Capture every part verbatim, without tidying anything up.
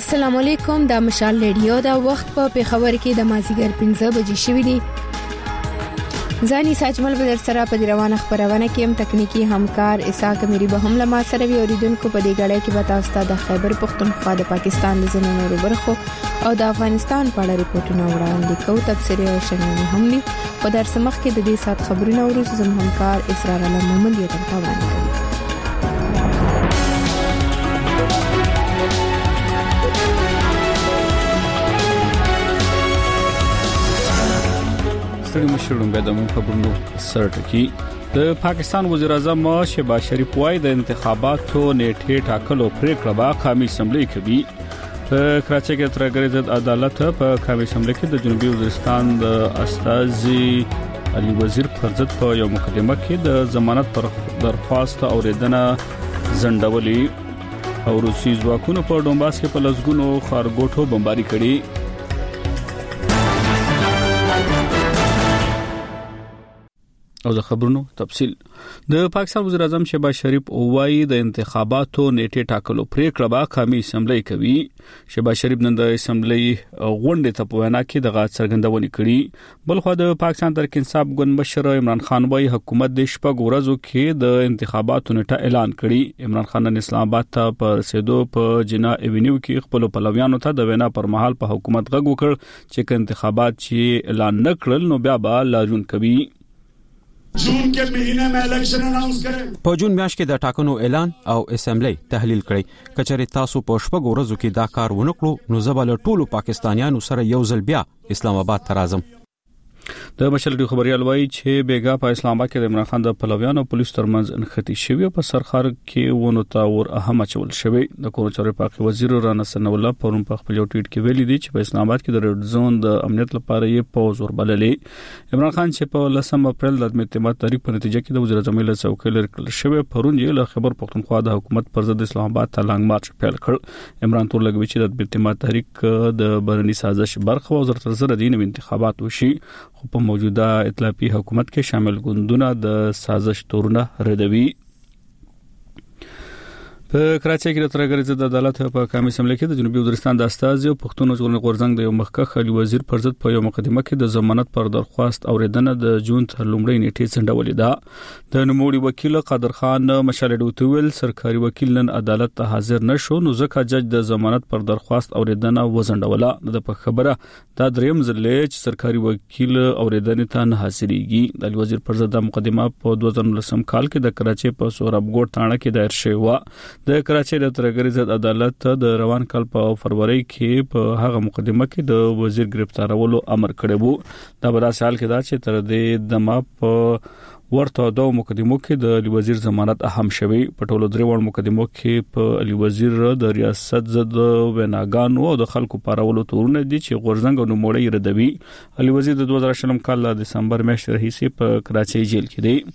السلام علیکم، دا مشال ریډیو دا وخت په پیښور کې د مازیګر پنځه بجې شوې دي. ځاني ساجمل به در سره په روانه خبرونه کې هم تکنیکی همکار اساق مری به هم لما سره وی اوریدونکو په دې غړې کې به تاسو ته د خیبر پختونخوا د پاکستان د زمینو برخو او د افغانستان په اړه ریپورتونه وړاندې کوو. تبصرې او شننې هم دي. په درس مخ کې د دې سات خبرونه ورسره زموږ همکار اسرار الله محمد یې تاسو وړاندې کوي. ستړي مشرون به د مون خبرونو سرټکی. د پاکستان وزیر اعظم شهباز شریف وايي د انتخاباتو نیټه ټاکلو پریکړه به قومي اسمبلی کوي. په کراچۍ کې ترګری ضد عدالت په قومي اسمبلی کې د جنوبي وزیرستان د استاذي علي وزیر پر ضد په یو مقدمه کې د ضمانت پر درخواست اوریدنه ځنډولې او روسي ځواکونو په ډومباس کې په لسګونو خارګوټو بمباري کړې. او د خبرونو تفصيل. د پاکستان وزیر اعظم شهباز شریف وايي د انتخاباتو نیټه ټاکلو پریکړه به قومي اسمبلی کوي. شهباز شریف نن د اسمبلی غونډې ته په وینا کې د غاټ څرګندونې کړې. بلخو د پاکستان تحریک انصاف ګوند مشر عمران خان وايي حکومت د شپږ ورځو کې د انتخاباتو نیټه اعلان کړي. عمران خان نن اسلام آباد ته په رسیدو په جنا ایونیو کې خپل پلویانو ته د وینا پر مهال په حکومت غږ وکړ چې انتخابات چې اعلان نکړل نو بیا به لاریون کوي. جون के महीने में इलेक्शन अनाउंस करें. په جون میاشت کې د ټاکنو اعلان او اسمبلی تحلیل کړي. کچېرې تاسو په شپږ ورځو کې دا کار ونکړو نو زبل ټولو پاکستانیانو سره یو ځل بیا اسلام آباد ته راځم. د مشرلډي خبريال وایي چې بیګا په اسلام آباد کې د عمران خان د پلویانو پولیس ترمنځ انختی شوی په سرخار کې ونه تا ور اهم چول شوی. د کور چارې پاک وزیر رانا سن الله پرون په خپل ټویټ کې ویلي دی چې په اسلام آباد کې د ریډ زون د امنیت لپاره یې پوز ور بللې. عمران خان چې په لسم اپریل د اعتماد تاریخ په نتیجه کې د وزیر اعظم له څوکۍ لري کړل شوی پرون یې له خبر پختونخوا د حکومت پر ضد اسلام آباد ته لانګ مارچ پیل کړ. عمران تور لګوي چې د اعتماد تاریخ د برني سازش برخه وزارت تر زر دین انتخابات وشي خو په موجوده اطلاعي حکومت کې شامل ګوندونه د سازش تورونه ردوي. په کراچۍ کې د ترګری ضد عدالت په قومي اسمبلی کې د جنوبي وزیرستان د استاذ او پښتون ژغورنې غورځنګ د یو مخکښ علي وزیر پر ضد په یو مقدمه کې د ضمانت پر درخواست اوریدنه د جون تر لومړۍ نیټې څنډولې ده. د نوموړي وکیل قادر خان مشالډو تویل سرکاري وکیل نن عدالت ته حاضر نشو نو ځکه جج د ضمانت پر درخواست اوریدنه وزنډوله. د په خبره دا دریم ځل چې سرکاري وکیل اوریدنه ته نه حاضرېږي. د علي وزیر پر ضد مقدمه په دوه هزار ولسم کال کې د کراچۍ په سورابګوټ تاڼه کې دایر شوی و. د کراچۍ د ترګری ضد عدالت د روان کال په فروری کې په هغه مقدمه کې د وزیر گرفتارولو امر کړی وو. دا په داسې حال کې دا چې تر دې دمه په ورته دوه مقدمو کې د علي وزیر ضمانت اهم شوی. په ټولو درې وړ مقدمو کې په علي وزیر د ریاست ضد وناګانو او د خلکو پارولو تورونه دي چې غورځنګ او نوموړی ردوي. علي وزیر د دوه هزار شلم کال د دسمبر میاشتې راهیسې په کراچۍ جیل کې دی.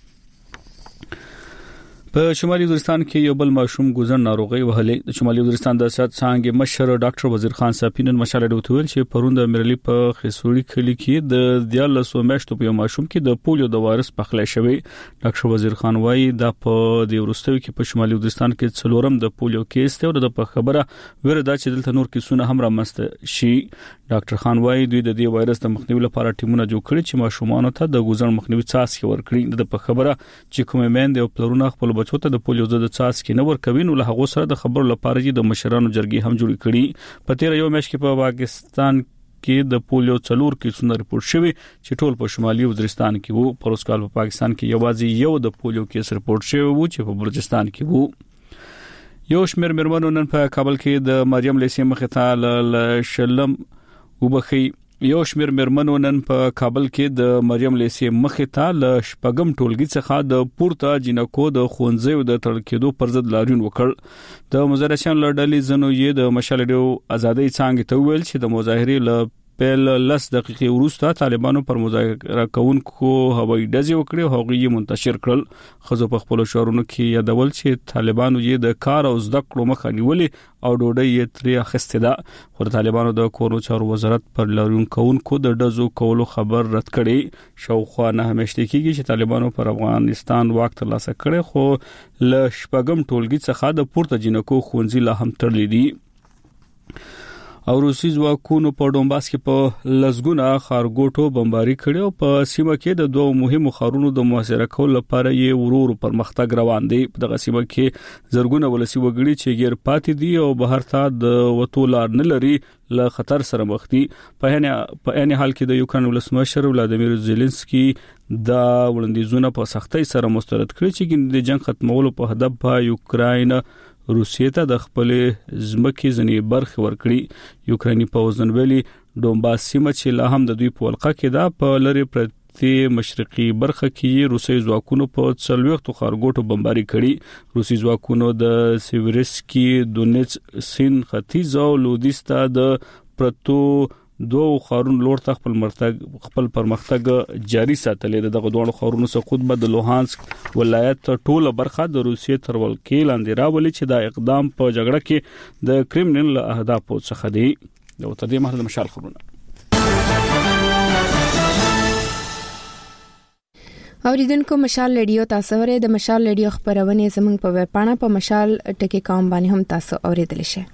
په شمالي وزیرستان کې یو بل ماشوم ګوزن ناروغي وهلې. د شمالي وزیرستان د صحت څانګې مشر ډاکټر وزیر خان صافینن مشالډو تویل چې پروند امرلی په خسوړی کلی کې د دیالسو میاشتو په ماشوم کې د پولیو د وایرس پخلی شوی. ډاکټر وزیر خان وایي دا په د ورستوي کې په شمالي وزیرستان کې څلورم د پولیو کیس ته ورته په خبره وردا چې دلته نور کیسونه هم رامنځته شي. ډاکټر خان وایي دوی د دې وایرس د مخنیوي لپاره ټیمونه جوړ کړي چې ماشومان ته د ګوزن مخنیوي څاڅکي ورکړي. د په خبره چې کومې مېند او پلرونه خپل بچو ته د پولیو د څاڅکي نه ورکوي نو له هغه سره د خبرو لپاره چې د مشرانو جرګې هم جوړ کړي. په تیر یو میاشت کې په پاکستان کې د پولیو څلور کیسونه ریپورت شوي چې ټول په شمالي وزیرستان کې وو. پر اوس کال په پاکستان کې یوازې یو د پولیو کیس ریپورت شوی وو چې په بلوچستان کې وو. یو شمېر مېرمنو نن په کابل کې د مریم لیسې مخې ته ل شلم وبخي یو شمېر مېرمنو نن په کابل کې د مریم لیسې مخې ته ل شپږم ټولګي څخه د پورته جنکو د خونځو د تړل کېدو پر ضد لاریون وکړ. د مظاهرچیان لړډلې زنو یې د مشالډو ازادۍ څانګې ته ویل چې د مظاهرې ل پیل لس دقیقې وروسته طالبانو پر مذاکره کوونکو هوایي ډزې وکړې او هغوی یې منتشر کړل. ښځو په خپلو شعارونو کې یادول چې طالبانو یې د کار او زده کړو مخه نیولې او ډوډۍ یې ترې اخیستې ده. خو د طالبانو د کورنیو چارو وزارت پر لاریون کوونکو د ډزو کولو خبر رد کړي. شاوخوا نه میاشتې کېږي چې طالبانو پر افغانستان واک ترلاسه کړی خو له شپږم ټولګي څخه د پورته جنکو ښوونځي لا هم تړلي دي. او روسي ځواکونو په ډونباس کې په لزګونه خارګوټو بمباري کړي او په سیمه کې د دوه مهمو خارونو د محاصره کولو لپاره یې ورور پرمختګ روان دی. په دغه سیمه کې زرګونه ولسی وګړي چې غیر پاتې دي او بهر ته د وټولار نه لري له خطر سره مخ دي. په هنه په هنه حال کې د یوکرين ولسمشر ولادیمیر زيلنسکي دا وړاندیزونه په سختۍ سره مسترد کړي چې د جنگ ختمولو په هدف په یوکرين روسیې ته د خپل ځمکې ځنې برخه ورکړي. یوکراني پوځ نن ویلي ډونباس سیمه چې لا هم د دوی په ولقه کې دا په لری پرتی مشرقي برخه کې روسي ځواکونو په څلويختو خارګوټو بمباري کړي. روسي ځواکونو د سیوریسکي دونیټس سین ختیځ او لودیستا د پرتو دوه خارون لور ته خپل مرتګ خپل پرمختګ جاری ساتلې. دغه دوه خارونو څخه خود به د لوهانسک ولایت ټوله برخه د روسیې تر ولکې لاندې راولي چې دا اقدام په جګړه کې د کرملین له اهدافو څخه دی. د تر دې مهال د مشال خبرونه اوریدونکو مشال رادیو تاسو ورې د مشال رادیو خبرونه زموږ په ویب پاڼه په مشال ټکی کام باندې هم تاسو اوریدل شئ.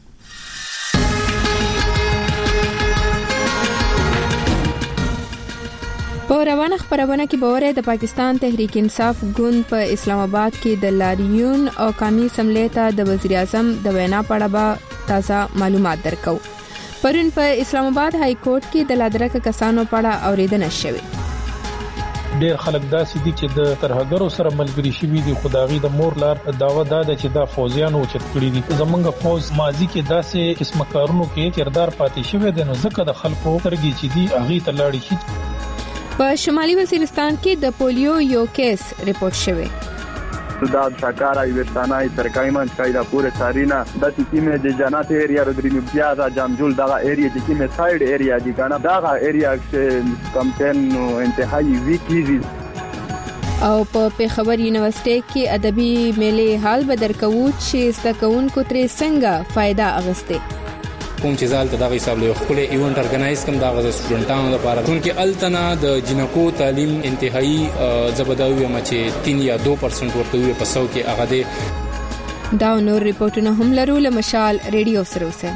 په روانه خبرونه کې باور د پاکستان تحریک انصاف ګوند په اسلام آباد کې د لاریون او قومي سملې ته د وزیر اعظم د وینا په اړه تازه معلومات درکو. پرون په اسلام آباد های کورټ کې د لادرکه کسانو په اړه اوریدنه شوه. ډېر خلک داسې دي چې د ترهګرو سره ملګری شوي دي. خدایي د مور لار داوا ده چې دا فوجیانو چت کړی دي. زمونږ فوج ماضي کې داسې قسم کارونو کې کردار پاتې شوی دی نو ځکه د خلکو ترګي چې دي اغه تلاړي شي. په شمالي وزیرستان کې د پولیو یو کیس ریپورت شوی. دا شکارا ویستانه ترکای من کایدا پوره سارینا د تیمه د جنات ایریا رودرینو پیازا جامجول دا ایریا د تیمه ساید ایریا دی کنه دا ایریا چې کمپین نو انتهایی ویکیزي. او په پیښور یونیورسيټي کې ادبي میلې حال بدر کوو چې ستکونکو ترې څنګه فائدہ اغسته. کوم چې زال ته دغه حساب له خپل ایونت ارګنایز کوم دغه سټوډنټانو لپاره چې التنا د جنکو تعلیم انتهایی زبداوی مچې تین یا دو پرسنټ ورته وي په سو کې هغه دي. دا نور ریپورتونه هم لرو له مشال رادیو سره اوسه.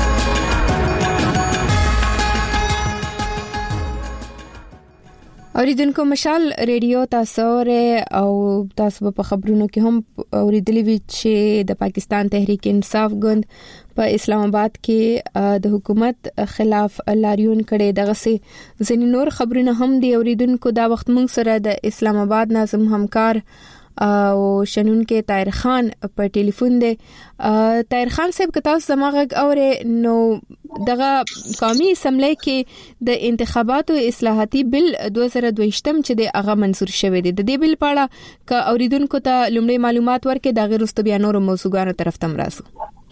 اوریدونکو مشال رادیو تاسو او تاسو په خبرونو کې هم اوریدلې وی چې د پاکستان تحریک انصاف ګوند په اسلام آباد کې د حکومت خلاف لاریون کړي. دغه سي ځینې نور خبرونه هم دی. اوریدونکو دا وخت موږ سره د اسلام آباد ناظم همکار او شنون کې طاهر خان په ټلیفون دی. طاهر خان صاحب که تاسو زموږ اورې نو دغه قومي اسمبلی کې د انتخاباتو اصلاحاتي بل دوه زره دوه چې د هغه منزور شوی دی. د دې بل په اړه ک اوریدونکو ته لومړی معلومات ورکړي دا غیر واستو بیا نور موضوعاتو طرف تم راسو.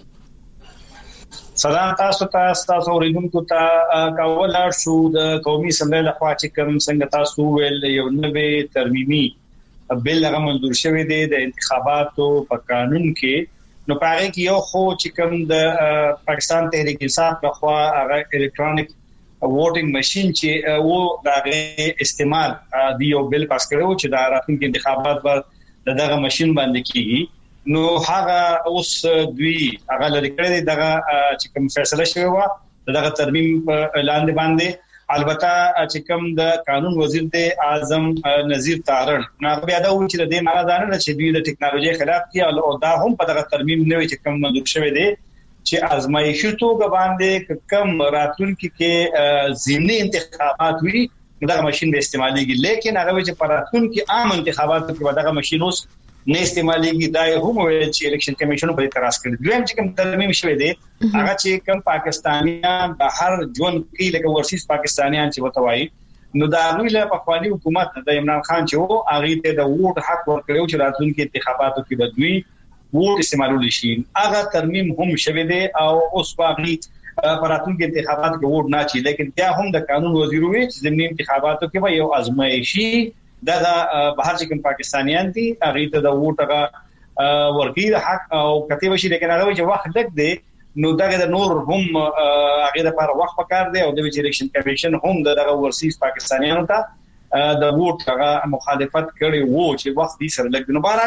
سلام تاسو ته تاسو اوریدونکو ته کاول شو د قومي اسمبلی لخوا چې کوم څنګه تاسو ویل یو نوې ترمیمي بل هغه منظور شوی دی د انتخاباتو په قانون کې. نو پاره کې یو خو چې کوم د پاکستان تحریک انصاف لخوا هغه الکترونیک ووټینګ ماشين چې وو د استعمال دی یو بل پاس کړو چې د راتلونکي انتخابات پر دغه ماشين باندې کیږي. نو هغه اوس دوی هغه لري کړی دغه چې کوم فیصله شوی و دغه ترمیم په اعلان باندې. البته چې کوم د قانون وزیر دی اعظم نذیر تارړ نو بیا دا و چې د دې معنی چې دوی د ټکنالوژي خلاف دي او دا هم په دغه ترمیم نوې چې کوم منظور شوی دی چې ازمایښتي توګه باندې کوم راتلونکي کې ضمني انتخابات وي دغه ماشين به استعماليږي. لیکن هغه چې په راتلونکي عام انتخاباتو کې دغه ماشين اوس نه استعماليږي. دا هم ویل چې الیکشن کمیشن په اعتراض کړی. دویم چې کوم ترمیم شوی دی هغه چې کوم پاکستانیان بهر ژوند کوي لکه ورسیز پاکستانیان چې وتوایي نو دا غوی له پخوانی حکومت د عمران خان چې وو هغه ته د ووټ حق ورکړو چې راتلونکي انتخاباتو کې بدوي ووټ استعمالول شي. هغه ترمیم هم شوی دی او اوس باقي پراتونکو انتخابات کې ووټ نه چي. لیکن بیا هم د قانون وزیر وی چې د انتخاباتو کې به یو ازمایشي دا بهر چې کوم پاکستانیان دي هغه ته د ووټ هغه ورګي حق او کته وشي. لیکن هغه چې وخت لګ دی نو دا د نور هم هغه لپاره وخت پکار دی او د الیکشن کمیشن هم دغه ورسیز پاکستانیانو ته د ووټ هغه مخالفت کړي وو چې وخت یې سره لګ. نو بهرحال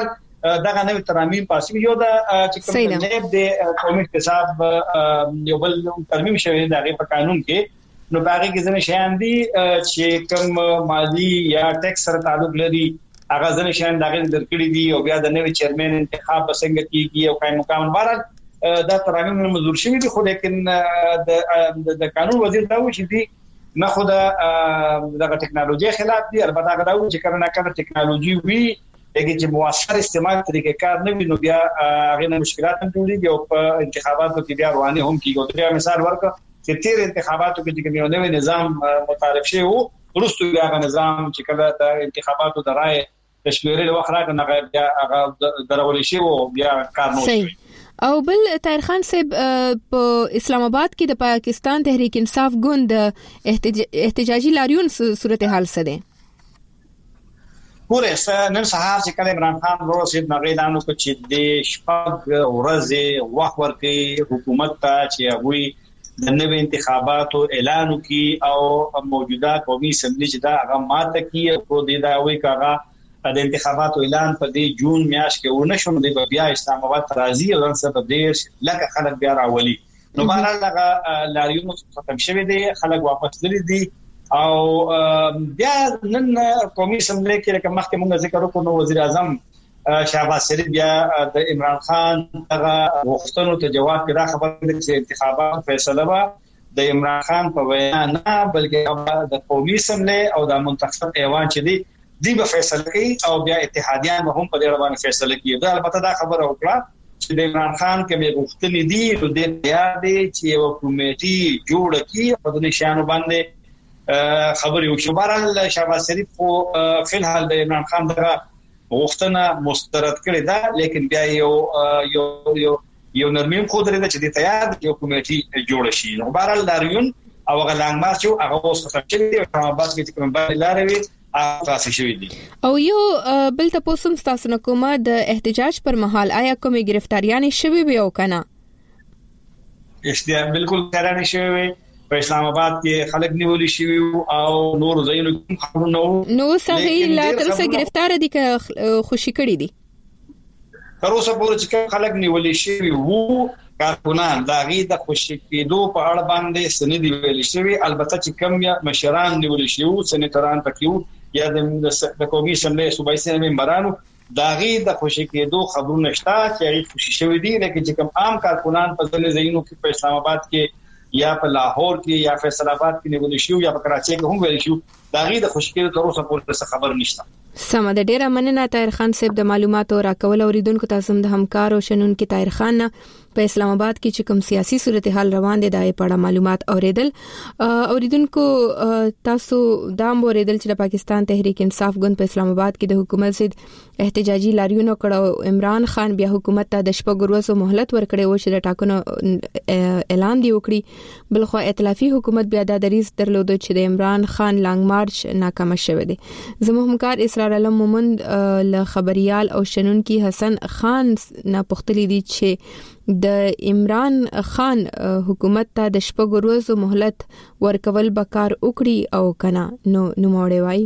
دغه نوې ترمیم پاسې یو د چې کوم نه د قومي اقتصاد یو بل ترمیم شوی د په قانون کې نو باغې کې ځنه شیان دي چې کوم مالی یا ټیکس سره تعلق لري هغه ځنه شیان دغه درکړي دي او بیا د نوې چیرمن انتخاب څنګه کیږي او قائم مقام بارد دا ترمیم منظور شوی دي خو لیکن د د قانون وزیر دا و چې دي نه خو د ټکنالوژي خلاف دي البته هغه دا و چې کله نه کله ټکنالوژي وي دغه چې موثر استعمال طریقې کار نه وي نو بیا هغه نه مشکلات هم جوړيږي او په انتخاباتو کې بیا رواني هم کیږي دا مثال ورکړه چې تیر انتخاباتو کې چې یو نوې نظام متعارف شوی وو ورستو بیا هغه نظام چې کله د انتخاباتو د رائے تشویري وخت راغی بیا هغه درول شي او بیا کار نه وشي او بل طاهر خان صاحب په اسلام آباد کې د پاکستان تحریک انصاف ګوند احتجاجي لاریون صورتحال څه ده پورې نن سهار چې کله عمران خان ورسېد نو اعلان وکړ چې د شپږ ورځې وخت ورکړي حکومت ته چې هغه د نوې انتخاباتو اعلان وکړي او موجوده قومي اسمبلی چې دا هغه ماته کیه کو دی دا وایي کاغه د انتخاباتو اعلان په دې جون میاشت کې ونه شو د بیا اسلام آباد راځي او نن سبا ډېر لکه خلک بیا راولي نو بهر هغه لاریون ختم شوه دي خلک واپس لري دي او بیا نن قومي اسمبلی کې کوم مخکې موږ ذکر وکړو نو وزیر اعظم شهباز شریف بیا د عمران خان هغه وختونو ته جواب کړه خبره چې انتخابات فیصله وا د عمران خان په وینا نه بلکې د قومي اسمبلی او د منتخب ایوان چې دی دی به فیصله کوي او بیا اتحادیان هم په دې باندې فیصله کوي دا البته دا خبره وکړه چې د عمران خان کې غوښتنې دي نو د تیار دي چې یو کمیټي جوړ کړي او د نشانو باندې خبرې وشي بهرحال شهباز شریف خو فلحال د عمران خان دغه غوښتنه مسترد کړې ده لیکن بیا یو یو یو یو نرمیم خو درې چې د تیار یو کمیټي جوړ شي نو بهرحال لاریون او غلنګ مارچ او هغه اوس ختم شوی دی په آباد کې کوم بل لارې تاسو شوی دي او یو بل تاسو هم تاسو نه کومه د احتجاج پر مهال آیا کومه گرفتاریان شوی به او کنه اشتیا بالکل کارانه شوی په اسلام آباد کې خلک نیول شوی او نور زینو خبرونه نو صحیح لا تر څه گرفتار دي که خوشی کړی دي تر اوسه پورې چې خلک نیول شوی وو کارکونان دا غي د خوشی کېدو په اړه باندې سندې ویل شوی البته چې کم یا مشران نیول شوی سنټران پکيو یا د قومي اسمبلی صوبایي اسمبلی ممبرانو دا غي د خوشی کېدو خبرونه شته چې خوشی شوی دي لکه چې کم عام کارکونان په ځل زینو کې په اسلام آباد کې یا په لاهور کې یا فیصل آباد کې نیول شوی یا په کراچۍ کې هم ویل شوی دا غي د خوشی کېدو تر اوسه پورې خبر نشته سم د ډیره مننه طاهر خان صاحب د معلوماتو راکول اوریدونکو تاسو د همکار او شنن کې طاهر خان په اسلام آباد کې چې کوم سیاسي صورتحال روان دي د پړه معلومات اوریدل اوریدونکو تاسو دا اوریدل چې د پاکستان تحریک انصاف ګوند په اسلام آباد کې د حکومت ضد احتجاجي لاریون کړه عمران خان بیا حکومت ته د شپږ ورځې مهلت ورکړي و چې د ټاکنو اعلان دی وکړي بلخو ائتلافي حکومت بیا د دریز درلود چې د عمران خان لانګ مارچ ناکام شوه دي زموږ همکار اسرار علم مومند له خبريال او شنونکي حسن خان نه پختلی دي چې د عمران خان حکومت ته د شپږ ورځې مهلت ورکول بکار وکړي او کنه نو نو موړې وای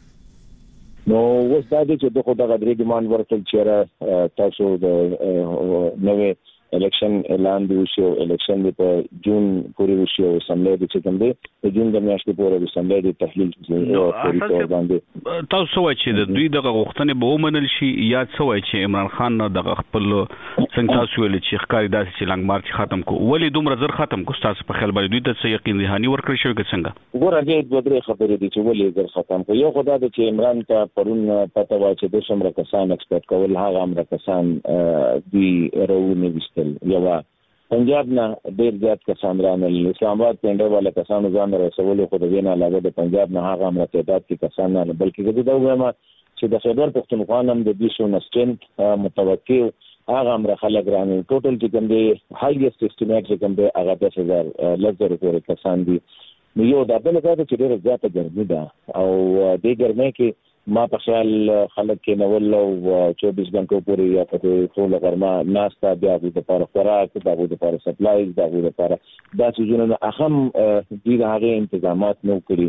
نو وساده چې دغه دغه درې ګمان ورکل چې تاسو د نوې الیکشن اعلان دی شو الیکشن په جون پورې وشو اسمبلی د چې کوم دی د جون د میاشتې پورې د اسمبلی د تحلیل پورې باندې تاسو وایي چې د دوی دغه غوښتنې به ومنل شي یا څه وایي چې عمران خان دغه خپل څنګه تاسو ویل چې ښکاری داسې چې لانګ مارچ ختم کو ولې دومره زر ختم کو تاسو په خیال باندې دوی ته څه یقین ذهني ورکړی شوی که څنګه ګوره دې دوه درې خبرې دي چې ولې زر ختم کو یو خدای د چې عمران ته پرون پته وایي چې د څومره کسان ایکسپیکټ کول هغه امر کسان دی روونه وستل یو پنجاب نه ډېر زیات کسان رانل اسلام آباد پنده والا کسان ځان رسول خو د وینا علاوه د پنجاب نه هغه امر تعداد کې کسان نه بلکې دا وایم چې د خیبر پختونخوا هم د دې شو نستنت متوقع هغه امر خلک رانل ټوټل چې کوم دی هایست استیمیټ چې کوم دی هغه د هزار لږ پورې کسان دي نو یو دا بل ځای چې ډېر زیاته ګرمي ده او د ګرمۍ کې ما په خیال خلک کې نو ولو چوبیس غنټو پورې یا په ټول غرمه ناستا بیا د لپاره خوراک د لپاره سپلایز د لپاره دا چې جنونو اهم دي هغه تنظیمات نو کړی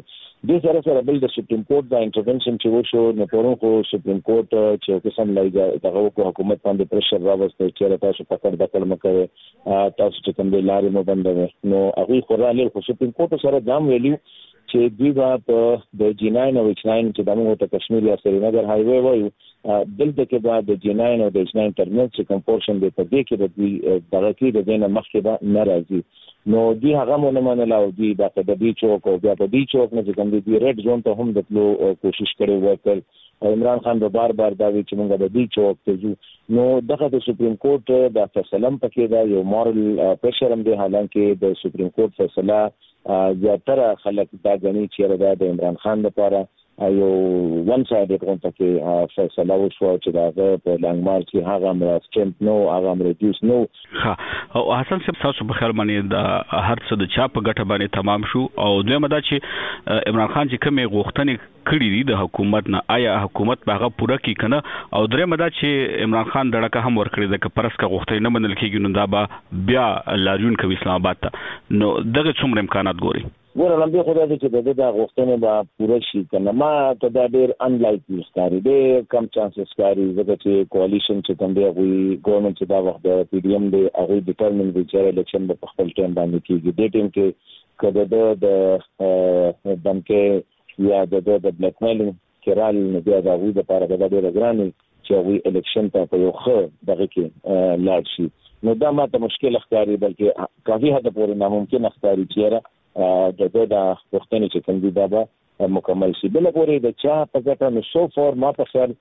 د سره سره بل د سپریم کورټ د انټرونشن چې وشو نو پرون خو سپریم کورټ چې قسم لایي دغه حکومت باندې پرشر راوستي چې تاسو پکړ د کلمه کوي تاسو چې کوم د لارې مو بندوي نو هغه خو را لې خو سپریم کورټ سره دام ویلو چې دوی په د جی ناین او ایچ ناین چې دمو ته کشمیر یا سرینگر هایوي وایي دلته کې بعد د جی ناین او د ایچ ناین ترمنځ چې کوم پورشن دی په دې کې د دوی دغه کې د دینه مخکې به ناراضي نو دی هغه مونږ منل او دی د دې چوک او بیا په دې چوک نه چې کوم دی ریډ زون ته هم د تلو کوشش کړي وکړ عمران خان به بار بار دا وی چې موږ د دې چوک ته ځو نو دغه د سپریم کورټ د فیصله پکې دا یو مورل پریشر هم دی حالانکه د سپریم کورټ فیصله زیاتره خلک دا غني چې د عمران خان لپاره یو ون سایډ غونډه کې فیصله وشو چې دا په لانګ مارچ کې هغه امر سټمپ نو هغه امر ریډیوس نو ها او حسن صاحب تاسو په خیال باندې د هر څه د چا په ګټه باندې تمام شو او دوی مدا چې عمران خان چې کومه غوښتنې کړې دي د حکومت نه آیا حکومت به هغه پوره کړي کنه او درې مدا چې عمران خان دړه هم ورکړي د پرسکه غوښتنې نه منل کېږي نو دا به بیا لاریون کوي اسلام آباد ته نو دغه څومره امکانات ګوري ګوره لمبي خدای دې چې د غوښتنې به پوره شي کنه ما ته دا ډېر انلایکلی ښکاري ډېر کم چانسز ښکاري ځکه چې کوالیشن چې کوم دی هغوی ګورنمنټ چې دا وخت د پی ډی ایم دی هغوی ډیټرمن دی چې الیکشن به په خپل ټایم باندې کېږي دې ټیم کې کله د دمکې یا د د بلیک میلینګ کېرال نه بیا د هغوی لپاره دا ډېره ګرانه چې هغوی الیکشن ته په یو ښه دغه کې لاړ شي نو دا ماته مشکل ښکاري بلکې کافي حد پورې ناممکن ښکاري چې د د د وختونو چې کوم دی دا به مکمل شي بل پورې د چا په ګټه نو سو فور ما په خیر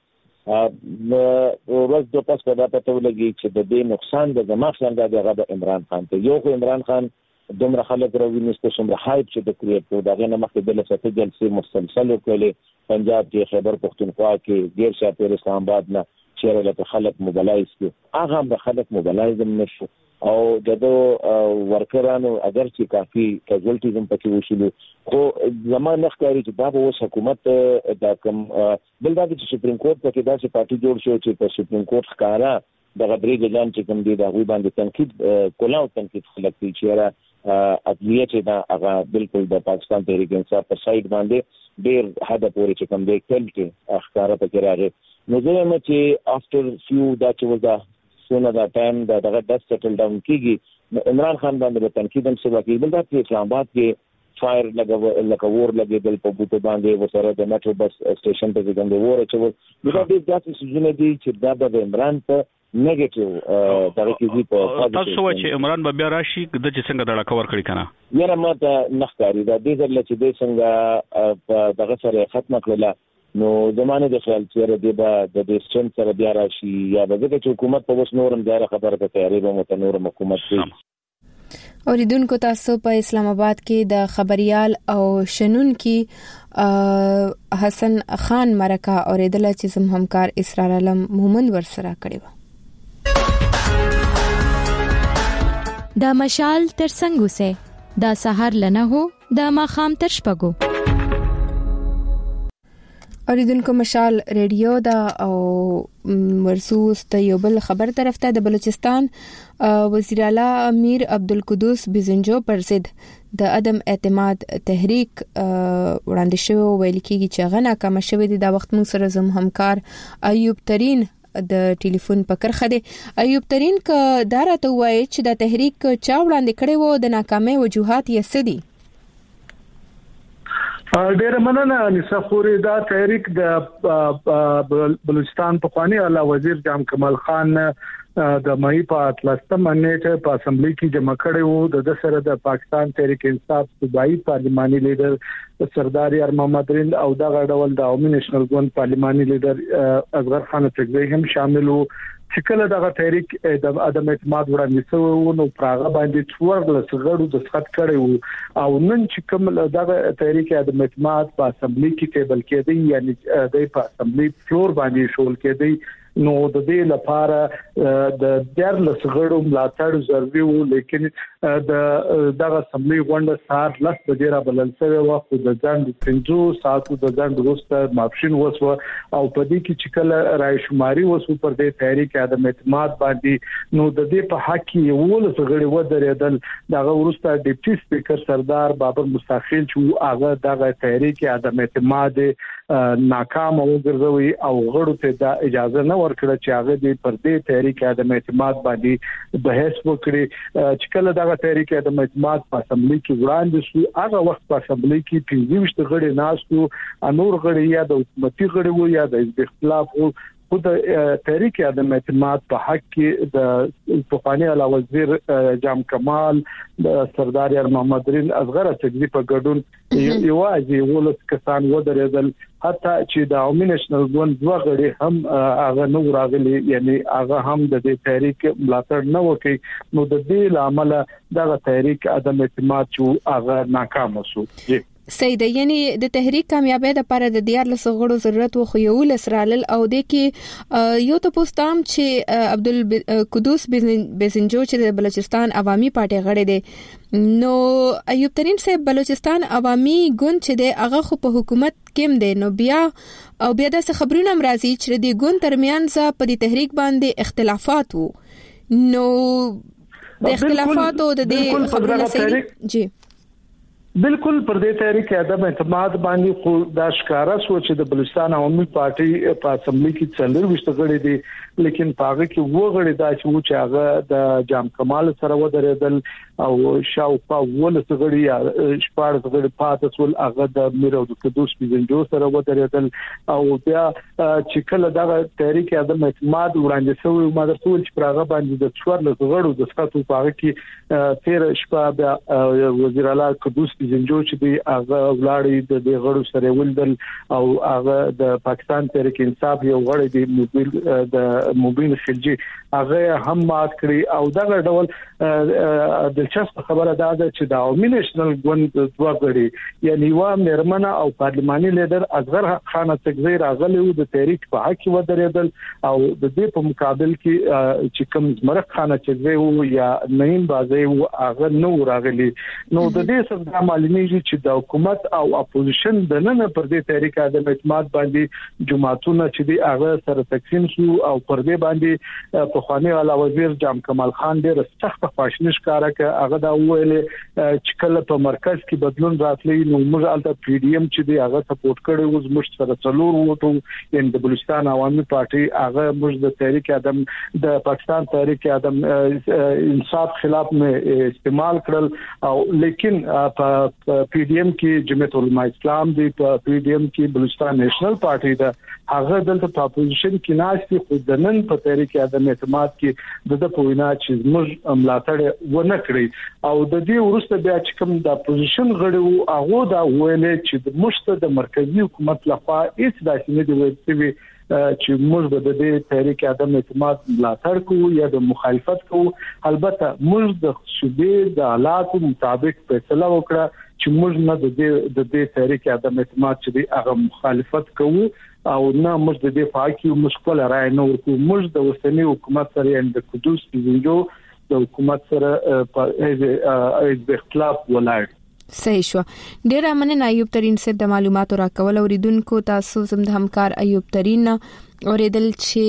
ورځ د پاس په دا پته ولګي چې د دې نقصان د زما څنګه د غو عمران خان ته یو خو عمران خان دومره خلک راوي نسته څومره هایپ چې د کریټ په دغه نه مخکې د لسته جلسې مسلسل وکړي پنجاب کې خیبر پختونخوا کې ډیر شاته اسلام آباد نه چیرې له خلک موبلایز کړي هغه به خلک موبلایز نشو او دغه ورکرانو اگر چې کافي کیجوالټیزم پکې وشول خو زموږ نخکاری چې دا به اوس حکومت دا کوم بل دا چې سپریم کورټ پکې دا چې پارټي جوړ شو چې په سپریم کورټ ښکارا د غبري ګلان چې کوم دی دا غوي باندې تنقید کولاو تنقید خلک چې را ادلیه چې دا هغه بالکل د پاکستان تحریک انصاف په سایډ باندې ډیر حد پورې چې کوم دی کلټ ښکارا پکې راغی نو زه مې چې افټر فیو دا چې ودا سونه دا ټایم دا دغه دس سیټل ډاون کیږي عمران خان باندې تنقید هم سبا کیږي بل دا چې اسلام آباد کې فایر لګو لکه ور لګیدل په بوته باندې وسره د میټرو بس سټیشن ته څنګه ور اچول دا د داسې سيزونه دي چې دا د عمران په نیگیټیو دغه کې په تاسو چې عمران به بیا راشي د چې څنګه دړه کور کړی کنه یاره ماته نخکاری دا د دې چې د څنګه دغه سره ختمه کړله نو زمانه د خیال چیرې دی با د دې سټن سره بیا راشي یا د دې حکومت په وس نورم ځای خبره ته تیاری به متنور حکومت شي اوریدونکو تاسو په اسلام آباد کې د خبريال او شنن کې حسن خان مرکه اوریدل چې زم همکار اسرار علم مومند ورسره کړی و دا مشال تر څنګه سه دا سحر لنه هو دا ماخام تر شپګو اوریدونکو مشال ریډیو دا او ورسوس ته یو بل خبر طرف ته د بلوچستان وزیر اعلی امیر عبدالقدوس بزنجو پر ضد د عدم اعتماد تحریک وړاندې شو ویل کېږي چې غنا کم شوی دی دا وخت مو سره زم همکار ایوب ترين د ټلیفون په کرخه دی ایوب ترين ک دارته وایي چې د تحریک چا وړاندې کړي وو د ناکامۍ وجوهات یې سدي ډېر مننه نصفوري دا تحریک د بلوچستان په خواني اعلی وزیر جام کمال خان د مې په اتلسم نیټه په اسمبلی کې جمع کړي وو د سره د پاکستان تحریک انصاف صوبایي پارلماني لیډر سردار یار محمد رند او د غړول د عوامي نېشنل ګوند پارلماني لیډر اصغر خان تګوي هم شامل وو چې کله دغه تحریک د عدم اعتماد وړاندې شو نو پراغه باندې څوړ له سغړو د سخت کړي وو او نن چې کوم دغه تحریک عدم اعتماد په اسمبلی کې ټیبل کېدی یعنی د په اسمبلی فلور باندې شول کېدی نو د دې لپاره د دیارلس غړو ملاتړ ضروري وو لیکن د دغه اسمبلی غونډه سار لس بجې را بلل شوې و خو د ځان د پنځو ساعتو د ځان وروسته ماپښین وسو او په دې کې چې کله رای شماري وسو پر دې تحریک عدم اعتماد باندې نو د دې په حق کې ولس غړي و درېدل دغه وروسته ډیپټي سپیکر سردار بابر مستخیل چې هغه دغه تحریک عدم اعتماد ناکام وګرځوي او غړو ته د اجازه نه ورکړه چې هغه دې پر دې تحریک عدم اعتماد باندې بحث وکړي چې کله دغه تحریک عدم اعتماد په اسمبلی کې وړاندې شو هغه وخت په اسمبلی کې پنځه غړي ناستو انور غړي یا د حکومتي غړي وو یا د اختلاف وو خود تحریک عدم اعتماد په حق کې د پخوانی اعلی وزیر جام کمال سردار یار محمد رین اصغر چګری په ګډون یو اځي ولس کسان و درېدل حتی چې د عمومي نېشنل ګوند دوه غړي هم هغه نو راغلي یعنی هغه هم د دې تحریک ملاتړ نه وکړي نو د دې لامل د تحریک عدم اعتماد چې هغه ناکام شو. سیده یعنی د تحریک کامیابی لپاره د دیار لسغړو ضرورت و خو یو لسرال او د کې یو ته پوستام چې عبدالقدوس بزنجو چې د بلوچستان عوامي پارټي غړي دي نو ایوب ترین صاحب بلوچستان عوامي ګوند چې د هغه خو په حکومت کې دی نو بیا او بیا د خبرونو مرضی چې د ګوند ترمنځ په دې تحریک باندې اختلافات وو نو د اختلافاتو د دې خبرونه سړي جی بالکل پر دې تحریک عدم اعتماد باندې خو دا ښکارا سو چې د بلوچستان عوامي پارټي په اسمبلی کې څلور وشت غړي دي لیکن پاغه کې و غړي دا چې هغه د جام کمال سره و درېدل او شاو په ولس غړي یا شپږ غړي پاتې ول هغه د میرو د قدوس بزنجو سره و درېدل او بیا چې کله دا تحریک عدم اعتماد وړاندې شوی مدرسول چې پرغه باندې د څوار له غړو د ساتو پاغه کې تیر شپه بیا وزیر اعلی قدوس زنجو چې دی هغه ولاړی د دې غړو سره ولدل او هغه د پاکستان تحریک انصاف یو غړی دی موبایل د موبایل خلجی هغه هم مات کړی او دا ډول دلچسپ خبره ده چې د عوامي نېشنل ګوند دوه غړي یعنی و مرمنه او پارلماني لیډر اصغر خان تکزی راغلی و د تحریک په حق و درېدل او د دې په مقابل کې چې کوم زمرک خان تکزی و یا نعیم بازی و هغه نو راغلی نو د دې څخه معلومیږي چې د حکومت او اپوزیشن د نن پر دې تحریک عدم اعتماد باندې جماعتونه چې دی هغه سره تقسیم شو او پر دې باندې په خواني اعلی وزیر جام کمال خان ډېر سخت خواشنش کار کوي هغه دا ویل چې کله په مرکز کې بدلون راتلی نو موږ الته پی ډی ایم چې دی هغه سپورټ کړي اوس موږ سره څلور وټو ان د بلوچستان عوامي پارټي هغه موږ د تحریک عدم د پاکستان تحریک عدم انصاف خلاف مې استعمال کړل او لیکن په پی ډی ایم کې جمعیت علماء اسلام دی په پی ډی ایم کې بلوچستان نېشنل پارټي ده هغه دلته په اپوزیشن کې ناشتي خو د نن په تحریک عدم اعتماد کې د د پوینا چې موږ ملاتړ ونه کړی او د دې ورسته بیا چې کوم د اپوزیشن غړي هغه دا ویل چې د مشته د مرکزی حکومت لخوا هیڅ داسې نه دی ویل چې موږ د دې تحریک عدم اعتماد ملاتړ کوو یا د مخالفت کوو البته موږ د صوبې د حالاتو مطابق فیصله وکړه چې موږ نه د دې د دې تحریک عدم اعتماد چې دی هغه مخالفت کوو او نه موږ د دې فاکي مشکل راي نه ورکو موږ د وسنی حکومت سره اند قدوس بزنجو د حکومت سره په از اختلاف ولاړ صحیح شو. ډیر مننه ایوب ترین صاحب د معلوماتو راکول اوریدونکو تاسو زم د همکار ایوب ترین اوریدل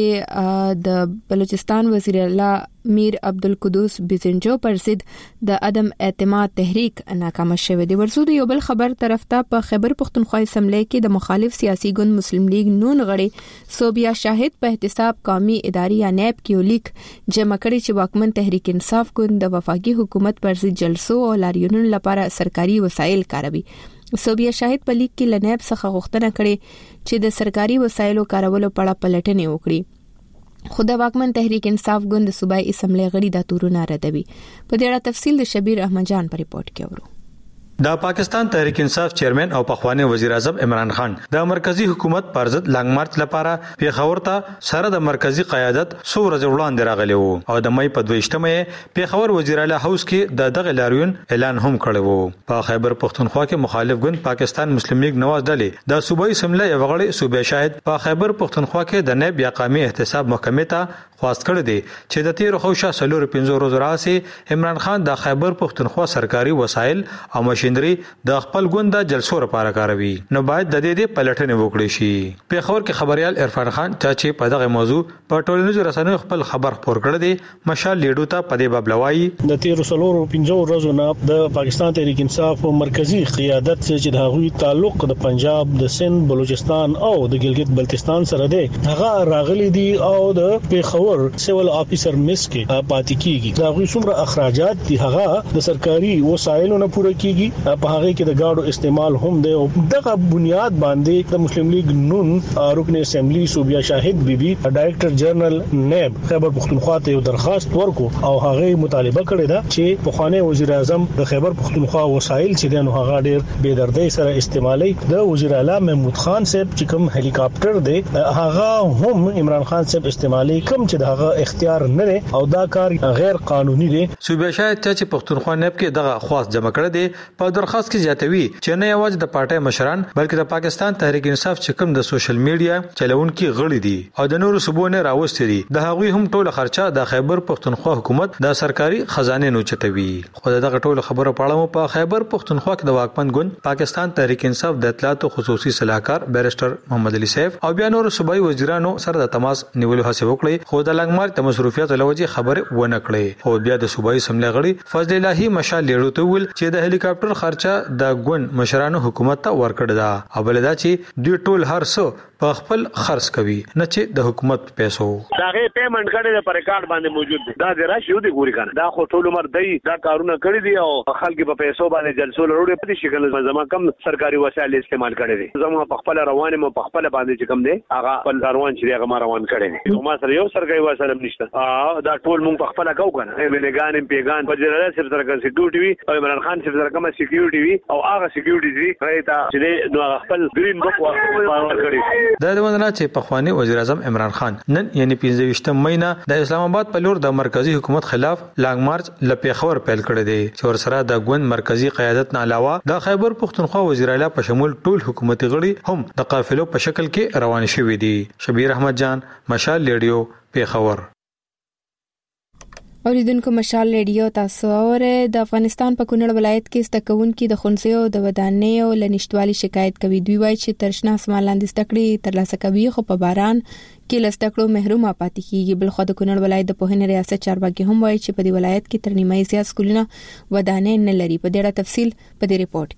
چې د بلوچستان وزیر اعلی میر عبدالقدوس بزنجو پر ضد د عدم اعتماد تحریک ناکام شوه دی. ورسو د یو بل خبر طرف ته په خیبر پختونخوا اسمبلی کې د مخالف سیاسي ګوند مسلم لیگ نون غړي صوبیا شاهد په احتساب قومي اداري یا نیب کې لیک جمع کړي چې واکمن تحریک انصاف ګوند د وفاقي حکومت پر ضد جلسو او لاریونونو لپاره سرکاري وسایل کاروي. صوبیا شاهد په لیک کې لنیب څخه غوښتنه کړې چې د سرکاري وسایلو کارولو په اړه پلټنې وکړي خو د واکمن تحریک انصاف ګوند صوبایي اسمبلی غړي د تورونه ردوي. په دې اړه تفصیل د شبیر احمد جان په ریپورت کې ورو. د پاکستان تحریک انصاف چیرمن او پخوانی وزیر اعظم عمران خان د مرکزی حکومت پر ضد لانګ مارچ لپاره پیښور ته سره د مرکزی قیادت څو ورځې وړاندې راغلی وو او د مې په دویشتمه پیښور وزیر اعلی هاوس کې د دغه لاریون اعلان هم کړی وو. په خیبر پختونخوا کې مخالف ګوند پاکستان مسلم لیگ نواز ډلې د صوبایي سمله یو غړي صوبې شاهد په خیبر پختونخوا کې د نائب یا قومي احتساب محکمې ته خواست کړی دی چې د تیر خوشا سلور پنځو ورځې راځي عمران خان د خیبر پختونخوا سرکاري وسایل او ماشينري د خپل ګوند د جلسو لپاره کاروي نو باید د دې د پلټنې وکړي شي. په خبر کې خبريال عرفان خان چې په دغه موضوع په ټولنیزو رسنیو خپل خبر خبر کړی دی مشال لیډو ته په دې باب لوایي د تیر سلور پنځو ورځې نه د پاکستان تحریک انصاف مرکزی قیادت چې د هغوی تعلق د پنجاب د سند بلوچستان او د ګلګت بلتستان سره دی هغه راغلي دي او د پیښور سیول افیسر مس کې پاتې کیږي دا غوي څومره اخراجات دي هغه د سرکاري وسایلو نه پوره کیږي په هغه کې د گاډو استعمال هم دی او دغه بنیاد باندې د مسلم لیگ نون رکن اسمبلی صوبیا شاهد بیبي ډایریکټر جنرال نیب خیبر پختونخوا ته یو درخواست ورکو او هغه مطالبه کړې ده چې په خوانه وزیر اعظم د خیبر پختونخوا وسایل چې نو هغه ډېر بے دردۍ سره استعمالي د وزیر اعلی محمود خان صاحب چې کوم هلیکاپټر دی هغه هم عمران خان صاحب استعمالي کوم چې دغه اختیار نه لري او دا کار غیر قانوني دی. صوبیا شاهد چې پختونخوا نیب کې دغه خواست جمع کړی دی په درخواست کې زیاتوي چې نه یوازې د پارټي مشران بلکې د پاکستان تحریک انصاف چې کوم د سوشل میډیا چلونکي غړي دي او د نورو صوبونو راوستي دي د هغوی هم ټول خرچه د خیبر پختونخوا حکومت د سرکاري خزانه نو چتوي. خو دغه ټول خبره پاړم په خیبر پختونخوا کې د واکمن ګوند پاکستان تحریک انصاف د اطلاعات خصوصي صلاحکار بیرسټر محمد علي سیف او بیا نور صوبایي وزیرانو سره د تماس نیولو هڅه وکړي خو د لنګمار د مصروفیت لوجه خبره ونه کړې او بیا د صوبایي سملې غړي فضل الهي مشال لیډو ته ویل چې د هلیکاپټر خرچه د ګوند مشرانو حکومت ته ورکړه ده او بل دا چې دوی ټول هر څه په خپل خرڅ کوي نه چې د حکومت پیسو داغه پیمنٹ کړي د پر ریکارډ باندې موجود دي دا د راشي دی ګوري کنه دا خو ټول عمر دی دا کارونه کړی دي او خلک په پیسو باندې جلسو لري په دې شکل زما کم سرکاري وسایل استعمال کړي دي زما په خپل روانه مو په خپل باندې چې کم دي هغه خپل روان چې هغه ما روان کړي دي ما سره یو سرکاري وسایل نشته ا دا ټول مونږ په خپل کو کنه وینګان پیغان په جنرال سره سره سکیورټي وي او عمران خان سره سره کوم سکیورټي وي او هغه سکیورټي دي رايته چې نو خپل ګرین بک ورکړي کړي دا د وندنا چې په خواني وزیر اعظم عمران خان نن یعنی پنځه ویشتم مهینه د اسلام آباد په لور د مرکزی حکومت خلاف لانګ مارچ لپاره خبر پیل کړی دی چې ورسره د ګوند مرکزی قیادت نه علاوه د خیبر پختونخوا وزیر اعلی په شمول ټول حکومتي غړي هم د قافلو په شکل کې روان شوي دي. شبیر احمد جان مشال لیډیو پیښور. اوریدونکو مشال لیډیو تاسو اوره د افغانستان په کونړ ولایت کې ستکونکو د خونسیو د ودانیو لنشټوالي شکایت کوي. دوی وایي چې ترشنا سمالاندې ستکړې ترلاسه کوي خو په باران کې لستکړو محروم پاتې کیږي. بل خو د کونړ ولایت د پوهنې ریاست چارواکي هم وایي چې په دې ولایت کې تر نیمه زیات سکولونه ودانې نه لري. په دې اړه تفصیل په دې ریپورت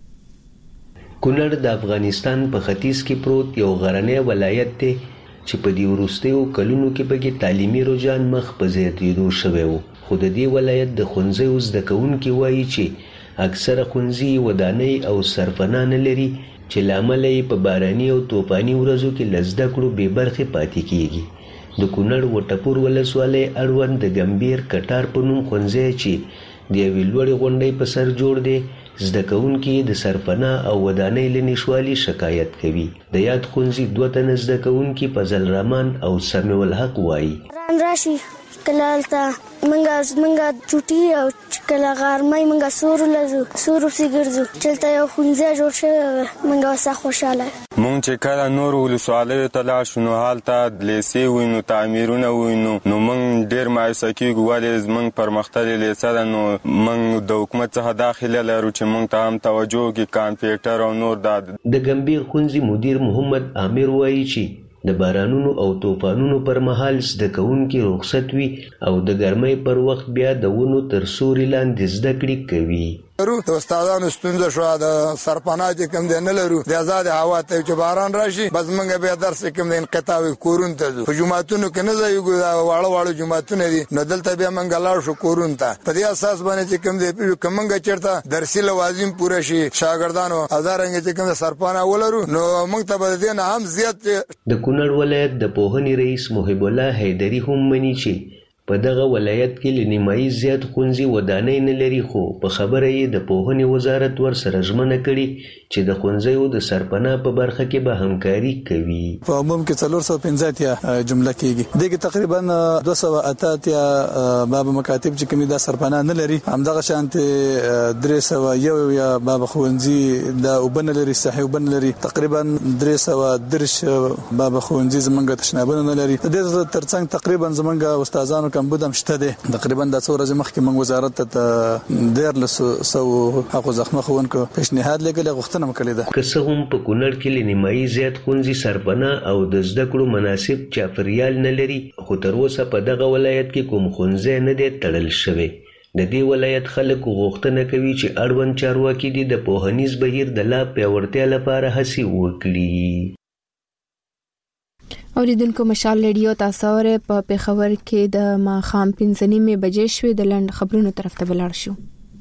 کې. کونړ د افغانستان په ختیځ کې پروت یو غرنی ولایت دی چې په دې وروستیو کلونو کې به تعلیمي رجحان مخ په زیاتېدو شوی و خو د دې ولایت د ښوونځیو زده کوونکي وایي چې اکثره ښوونځي ودانۍ او سرپناه نه لري چې له امله یې په باراني او طوفاني ورځو کې له زده کړو بې برخې پاتې کیږي. د کونړ وټپور ولسوالۍ اړوند د ګمبیر کټار په نوم ښوونځی چې د یوې لوړې غونډۍ په سر جوړ دی زده کوونکي د سرپناه او ودانۍ له نشوالي شکایت کوي. د یاد ښوونځي دوه تنه زده کوونکي فضل رحمان او سمیع الحق وایي راشي کلالتا منګه منګه چټي او کله غارمای منګه سور لزو سور سیګرزو چلته یو خونځه جوړ شوی منګه وسه خوشاله مونږ چې کله نور ولسوالیو ته لاړ شو نو هلته لیسې وي نو تعمیرونه وي نو نو مونږ ډېر مایوسه کېږو ولې زمونږ پرمختللې لیسه ده نو مونږ د حکومت څخه دا هیله لرو چې مونږ ته هم توجه وکړي کمپیوټر او نور دا د ګمبیر ښوونځي مدیر محمد عامر وایي چې د بارانونو او طوفانونو پر مهال زده کوونکي رخصت وي او د ګرمۍ پر وخت بیا د ونو تر سوري لاندې زده کړې کوي. د استادانو ستونزه شو د سرپناه چې کوم دی نه لرو د آزاد هوا ته چې باران راشي بس موږ بیا درس کوم دی انقطاع کورون ته ځو. په جوماتونو کې نه ځایو واړه واړه جوماتونه دي نو دلته بیا موږ لاړ شو کورون ته. په دې اساس باندې چې کوم دی کوم موږ چیرته درسي لوازم پوره شي شاګردانو ادارنګ چې کوم سرپناه ولرو نو موږ ته به دې نه هم زیات. د کونړ ولایت د پوهنې رئیس محب الله حیدری هم مني چې په دغه ولایت کې لنیمایي زیات ښوونځي ودانۍ نه لري، خو په خبره یې د پوهنې وزارت ورسره ژمنه کړې چې د ښوونځیو د سرپناه په برخه کې به همکاري کوي. په عموم کې څلور سوه پنځه اتیا جمله کېږي، دغه تقریبا دوه سوه اته اتیا باب مکاتب چې کومي دا سرپناه نه لري، همدغه شانتي درې سوه یو یا باب ښوونځي دا وبنه لري، صحي وبنه لري، تقریبا درې سوه درش باب ښوونځي زمونږ تشنابونه نه لري. د دې ترڅنګ تقریبا زمونږ استادانو کمبود هم شته دي. تقریبا د څو ورځې مخکې موږ وزارت ته ډېر لسو حق زخمه خوونکو پیشنهاد لګل غوښتنه وکړه ده. که څه هم په کونړ کې لنیمایي زیات ښوونځي سرپناه او د زده کړو مناسب چاپیریال نه لري، خو تر اوسه په دغه ولایت کې کوم ښوونځی نه دی تړل شوی. د دې ولایت خلک غوښتنه کوي چې اړوند چارواکي دي د پوهنیز بهیر د لا پیاوړتیا لپاره هڅې وکړي. اوریدونکو مشال ریډیو تاسو ورې په پیښور کې د ماښام پنځه نیمې بجې شوې. د لند خبرونو طرف ته ولاړ شو.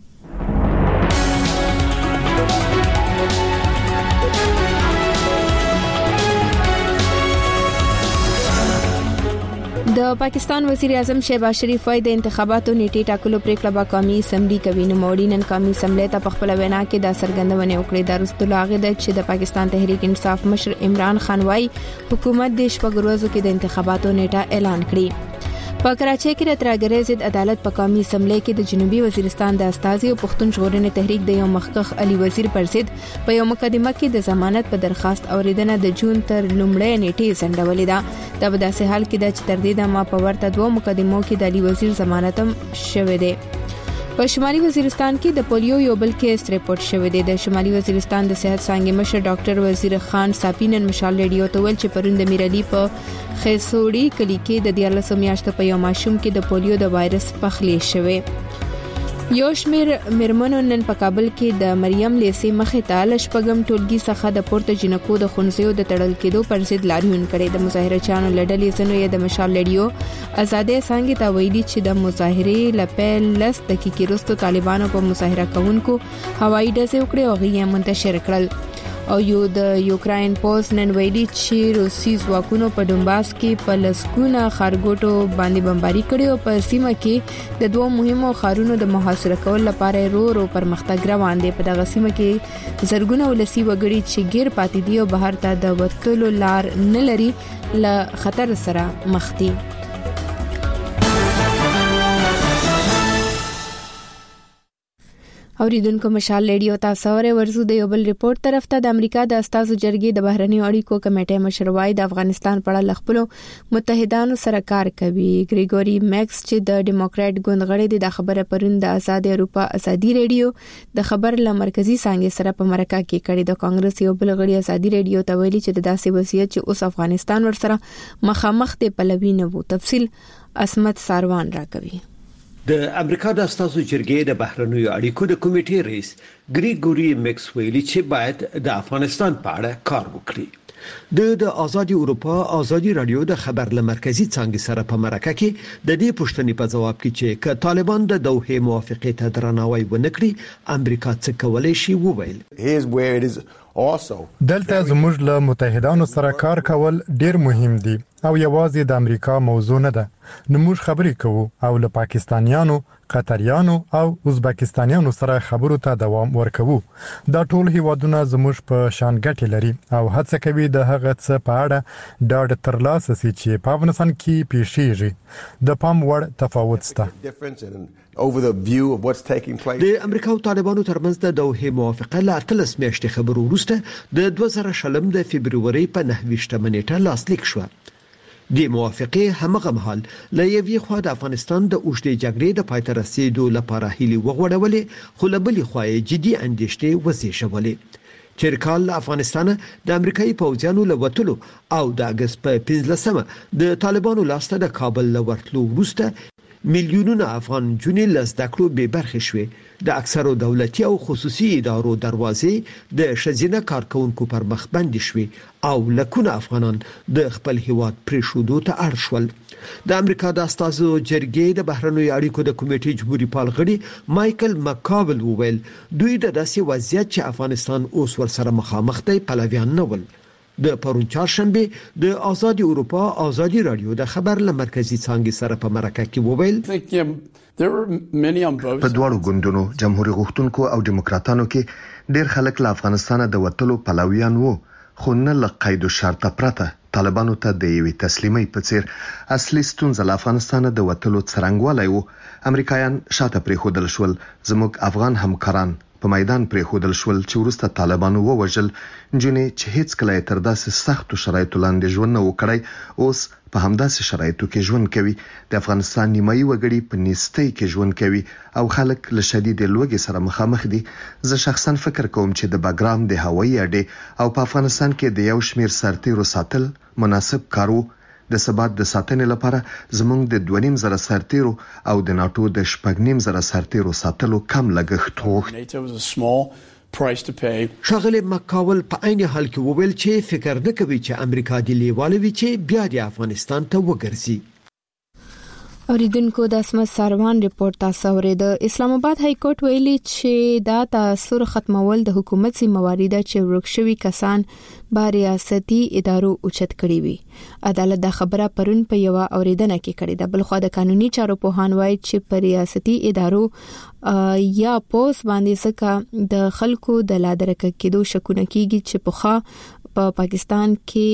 د پاکستان وزیر اعظم شهباز شریف وايي د انتخاباتو نیټه ټاکلو پریکړه به قومي اسمبلی کوي. نو موړي نن قومي اسمبلی ته په خپل وینا کې دا څرګندونه وکړه. د رسول الله د چې د پاکستان تحریک انصاف مشر عمران خان وايي حکومت د شپږ ورځو کې د انتخاباتو نیټه اعلان کړي. په کراچۍ کې د ترهګرۍ ضد عدالت په قومي اسمبلی کې د جنوبي وزیرستان د استازي او پښتون ژغورنې تحریک د یو مخکښ علي وزیر پر ضد په یو مقدمه کې د ضمانت په درخواست اوریدنه د جون تر لومړۍ نیټې ځنډولې ده. دا په داسې حال کې ده چې تر دې دمه په ورته دوه مقدمو کې د علي وزیر ضمانت هم شوی دی. په شمالي وزیرستان کې د پولیو یو بل کیس ریپورت شوی دی. د شمالي وزیرستان د صحت څانګې مشر ډاکټر وزیر خان ساپینن مشال ریډیو ته ویل چې پرون د میرالي په خیسوړی کلی کې د دیارلسو میاشتو په یو ماشوم کې د پولیو د وایرس پخلی شوی. یو شمیر مرمنو نن په کابل کې د مریم لیسي مخې ته لشپګم ټولګي څخه د پورته جنکو د خونځیو د تړل کېدو پر ضد لاریون کړي. د مظاهره چانو لړلې زنو یې د مشال ریډیو آزادې څنګه ته ویلي چې د مظاهره لپیل لس دقیقې وروسته طالبانو په مظاهره کوونکو هوایي ډزې وکړې او غي منتشر کړل. او یو د یوکراین پوسټ نن ویلي چې روسي ځواکونو په ډونباس کې په لسګونه خارګوټو باندې بمباري کړې او په سیمه کې د دوه مهمو ښارونو د محاصره کولو لپاره رو رو پرمختګ روان دی. په دغه سیمه کې زرګونه ولسی وګړي چې غیر پاتې دي او بهر ته د وتلو لار نه لري له خطر سره مخ دي. اوریدونکو مشال ریډیو تاسو ورې ورزو د یو بل ریپورت طرف ته. د امریکا د استازو جرګې د بهرنیو اړیکو کمیټې مشر وايي د افغانستان په اړه خپل متحدانو سره کار کوي. ګریګوري میکس چې د ډیموکرات ګوند غړی دی د خبره پرون د آزاد اروپا ازادي ریډیو د خبر له مرکزی څنګه سره په مرکه کې کړي. د کانګرس یو بل غړي ازادي ریډیو ته ویلي چې د داسې وضعیت چې اوس افغانستان ورسره مخامخ دی پلوي نه وو. تفصیل اسمت ساروان راکوي. د امریکا د استازو جرګې د بهرنیو اړیکو د کمیټې رئیس ګریګوري میکس ویلي چې باید د افغانستان په اړه کار وکړي. د د آزادي اروپا آزادي رادیو د خبر له مرکزی څنګه سره په مرکه کې د دې پوښتنې په جواب کې چې ک طالبان د دوحه موافقه ته درناوی ونکړي امریکا څه کولای شي وویل. دلته زموږ له متحدانو سره کار کول ډیر مهم دي او یوازې د امریکا موضوع نه ده. نو موږ خبرې کوو او له پاکستانیانو، قطریانو او ازبکستانیانو سره خبرو ته دوام ورکوو. دا ټول هیوادونه زموږ په شان ګټې لري او هڅه کوي د هغه څه په اړه ډاډ ترلاسه شي چې په افغانستان کې پیښیږي. د پام وړ تفاوت شته. د امریکا او طالبانو ترمنځ د دوحه موافقه له اتلس میاشتې خبرو وروسته د دوه زره شلم د فبرवरी په نهه نیټه لاسلیک شو. د موافقه همغه مهال له یوې خوا د افغانستان د اوږدې جګړې د پای ته رسیدو لپاره هیلې وغوړولې، خو له بلې خوا جدي اندېښنې وزېږولې. تیر کال افغانستان د امریکایي پوځیانو له وتلو او د اگست په پنځلسمه د طالبانو لاسته د کابل له ورتلو وروسته میلیونونه افغان جونې له زده کړو بې برخې شوې. د اکثرو دولتي او خصوصي ادارو دروازې د ښځینه کارکونکو پر مخ بندې شوې او لکونه افغانان د خپل هیواد پرېښودو ته اړ شول. د امریکا د استازو جرګې د بهرنیو اړیکو د کمیټې جمهوریت پال غړي مایکل مکاول وویل دوی د داسې وضعیت چې افغانستان اوس ورسره مخامخ دی پلویان نه ول. د پرون چهارشنبه د آزادي اروپا آزادي رادیو د خبر له مرکزی څانګې سره په مرکه کې وویل په دواړو ګوندونو جمهوریت غوښتونکو او دیموکراتانو کې ډېر خلک له افغانستان د وټلو پلویان وو، خو نه له قید او شرط پرته طالبانو ته د یوې تسلیمۍ په څیر اصلي ستونزه له افغانستان د وټلو څرنګوالی وو. امریکایان شاته پریښودل شول، زموږ افغان همکاران په میدان پریښودل شول چې وروسته طالبانو ووژل جنې چې هیڅ کله تر داسې سختو شرایطو لاندې ژوند نه وکړي، اوس په همداسې شرایطو کې ژوند کوي. د افغانستان نیمایي وګړي په نیستۍ کې ژوند کوي او خلک له شدید لوږې سره مخامخ دي. زه شخصا فکر کوم چې د باګرام د هوایي اډې او په افغانستان کې د یو شمیر سرتیرو ساتل مناسب کار وو. د ثبات د ساتنې لپاره زموږ د دوه نیم زره سرتیرو او د ناتو د شپږ نیم زره سرتیرو ساتلو کم لګښت غوښت. ښاغلی مکاول په عین حال کې وویل چې فکر نه کوي چې امریکا د لیواله وي چې بیا د افغانستان ته وګرځي. اوریدونکو د اسمت ساروان ریپورت تاسو ورید. اسلام آباد های کورټ ویلي چې دا تاثیر ختمول د حکومت ذمہواری ده چې ورکشوي کسان با ریاستي ادارو اوچت کړي وي. عدالت دا خبره پرون په یو اوریدنه کې کړې ده. بلخو د قانوني چارو په هان وای چې پر ریاستي ادارو یا پوس باندې څخه د خلکو د لادرک کېدو شکونه کیږي چې پوخا په پا پاکستان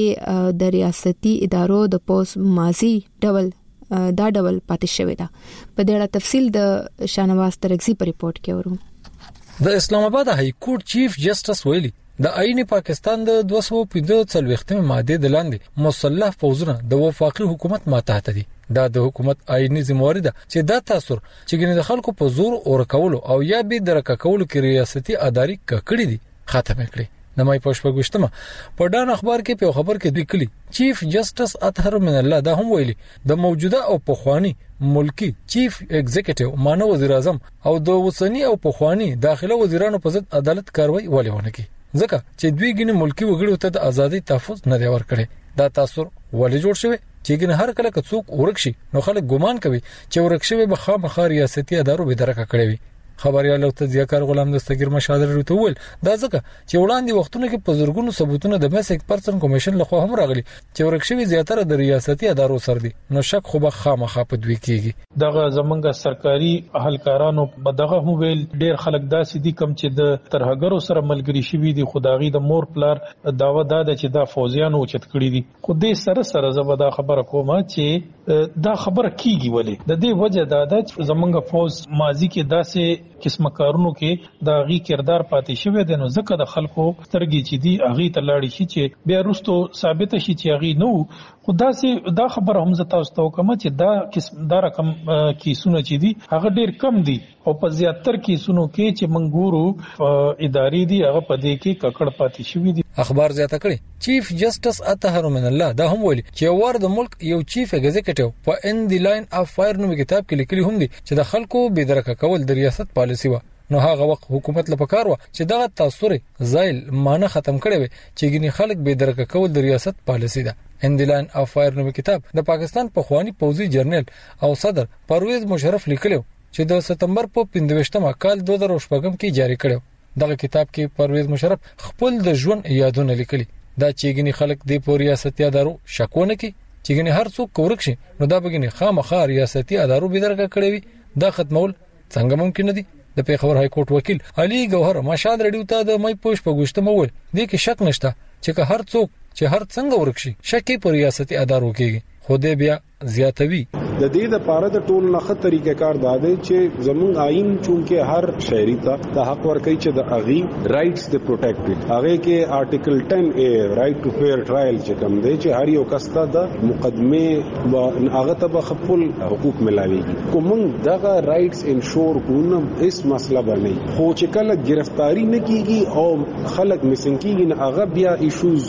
کې د ریاستي ادارو د پوس ماضي ډول دا ډول پاتې شوی ده. په دې اړه تفصیل د شانواز ترغزي په ریپورت کې ورو. د اسلام آباد های کورټ چیف جسټس ویلي د آئین پاکستان د دوه سوه پنځه څلوېښتمې ماده د لاندې مسلح فوجونه د وفاقي حکومت ماتحت دي. دا د حکومت آئینی ذمہواری ده چې دا تاثیر چې ګنې د خلکو په زور اور کولو او یا به درکه کولو کې ریاستي اداري کړي دي ختم کړي. د مای پښپګشتمه په ډان اخبار کې په خبر کې لیکلي چیف جسټس اطهر من الله دا هم ویلي د موجوده او پخوانی ملکی چیف ایگزیکټیو مانو وزیر اعظم او د وسنی او پخوانی داخله وزیرانو په ضد عدالت کاروي ولونه کی ځکه چې دوی ګنې ملکی وګړو ته د ازادي تحفظ نه دی ورکړي. دا تاثیر ولې جوړ شوی چې ګنې هر کله که څوک ورکشي نو خلک ګمان کوي چې ورکشوي به خامخا ریاستي ادارو به درکه کړی وي. خبريال او تذکر غلام دستگیر مشادر رتول دا ځکه چې وړاندې وختونو کې په زورګونو ثبوتونه د میس ایکسپرټن کمیشن لخوا هم راغلي چې ورکشوي زیاتره د ریاستي ادارو سره دي، نو شک خو به خامخا په دوی کېږي. دغه زمونږ سرکاري اهلکارانو دغه هم ویل ډېر خلک داسې دي کم چې د ترهګرو سره ملګری شوي دي، خدایي د مور پلار داوا داده چې دا فوجیانو اوچت کړی دي. خو دې سره سره زبدا خبره کومه چې دا خبره کیږي ولې د دې وجه دا ده چې زمونږ فوج ماضي کې داسې قسمه کارونو کې دا غي کردار پاتې شوی دی، نو ځکه د خلکو سترګې چې دی اغي ته لاړ شي چې بیا وروسته ثابت شي چې اغي نو خدا سي دا خبر هم زتا واستو کوم چې دا قسم دا رقم کیسونه چې دي هغه ډیر کم دي او په زیاتره کیسونو کې چې منګورو ادارې دي هغه په دې کې ککړ پاتې شوی دي. اخبار زیاته کړي چیف جسټس اطهر من الله دا هم ویلي چې ور د ملک یو چیف ایگزیکټیو په ان دی لاین اف فایر نوم کتاب کې لیکلي هم دي چې د خلکو بيدرکه کول د ریاست پالیسی و، نو هغه وخت حکومت لپاره کار و چې دغه تاثیر زایل معنی ختم کړي وي چې ګني خلک بيدرکه کول د ریاست پالیسی ده. ان دی لاین اف فایر نوم کتاب د پاکستان په خواني پوزي جرنل او صدر پرویز مشرف لیکلو چې د ستمبر په پنځويشتمه کال دوه زره شپږم کې جاری کړو. دغه کتاب کې پرویز مشرف خپل د ژوند یادونه لیکلي دا چې ګني خلک د پور ریاستي ادارو شکونه کې چې ګني هر څوک کورک شي نو دا بګني خامخا ریاستي ادارو بيدرکه کړي وي. دا ختمول څنګه ممکن دي؟ د پیښور های کورټ وکیل علي ګوهر مشاد رډیو ته د مې پوښ په ګوشته مول دي کې شک نشته چې هر څوک چې هر څنګه ورکشي شکی پر ریاستي ادارو کېږي خو دې بیا زیاتوي. د دې لپاره د ټول نه خط طریقې کار دادې چې زموږ آئین چونکه هر شهري ته د حق ورکړي چې د اغي رائټس د پروټیکټډ هغه کې آرټیکل ټن اے رائټ ټو فیر ټرایل چې کوم دی چې هر یو کس ته د مقدمه او هغه ته خپل حقوق ملاويږي. کوم دغه رائټس انشور کوم هیڅ مسله باندې خو چې کله گرفتاری نه کیږي او خلک مسنګ کیږي نه هغه بیا ایشوز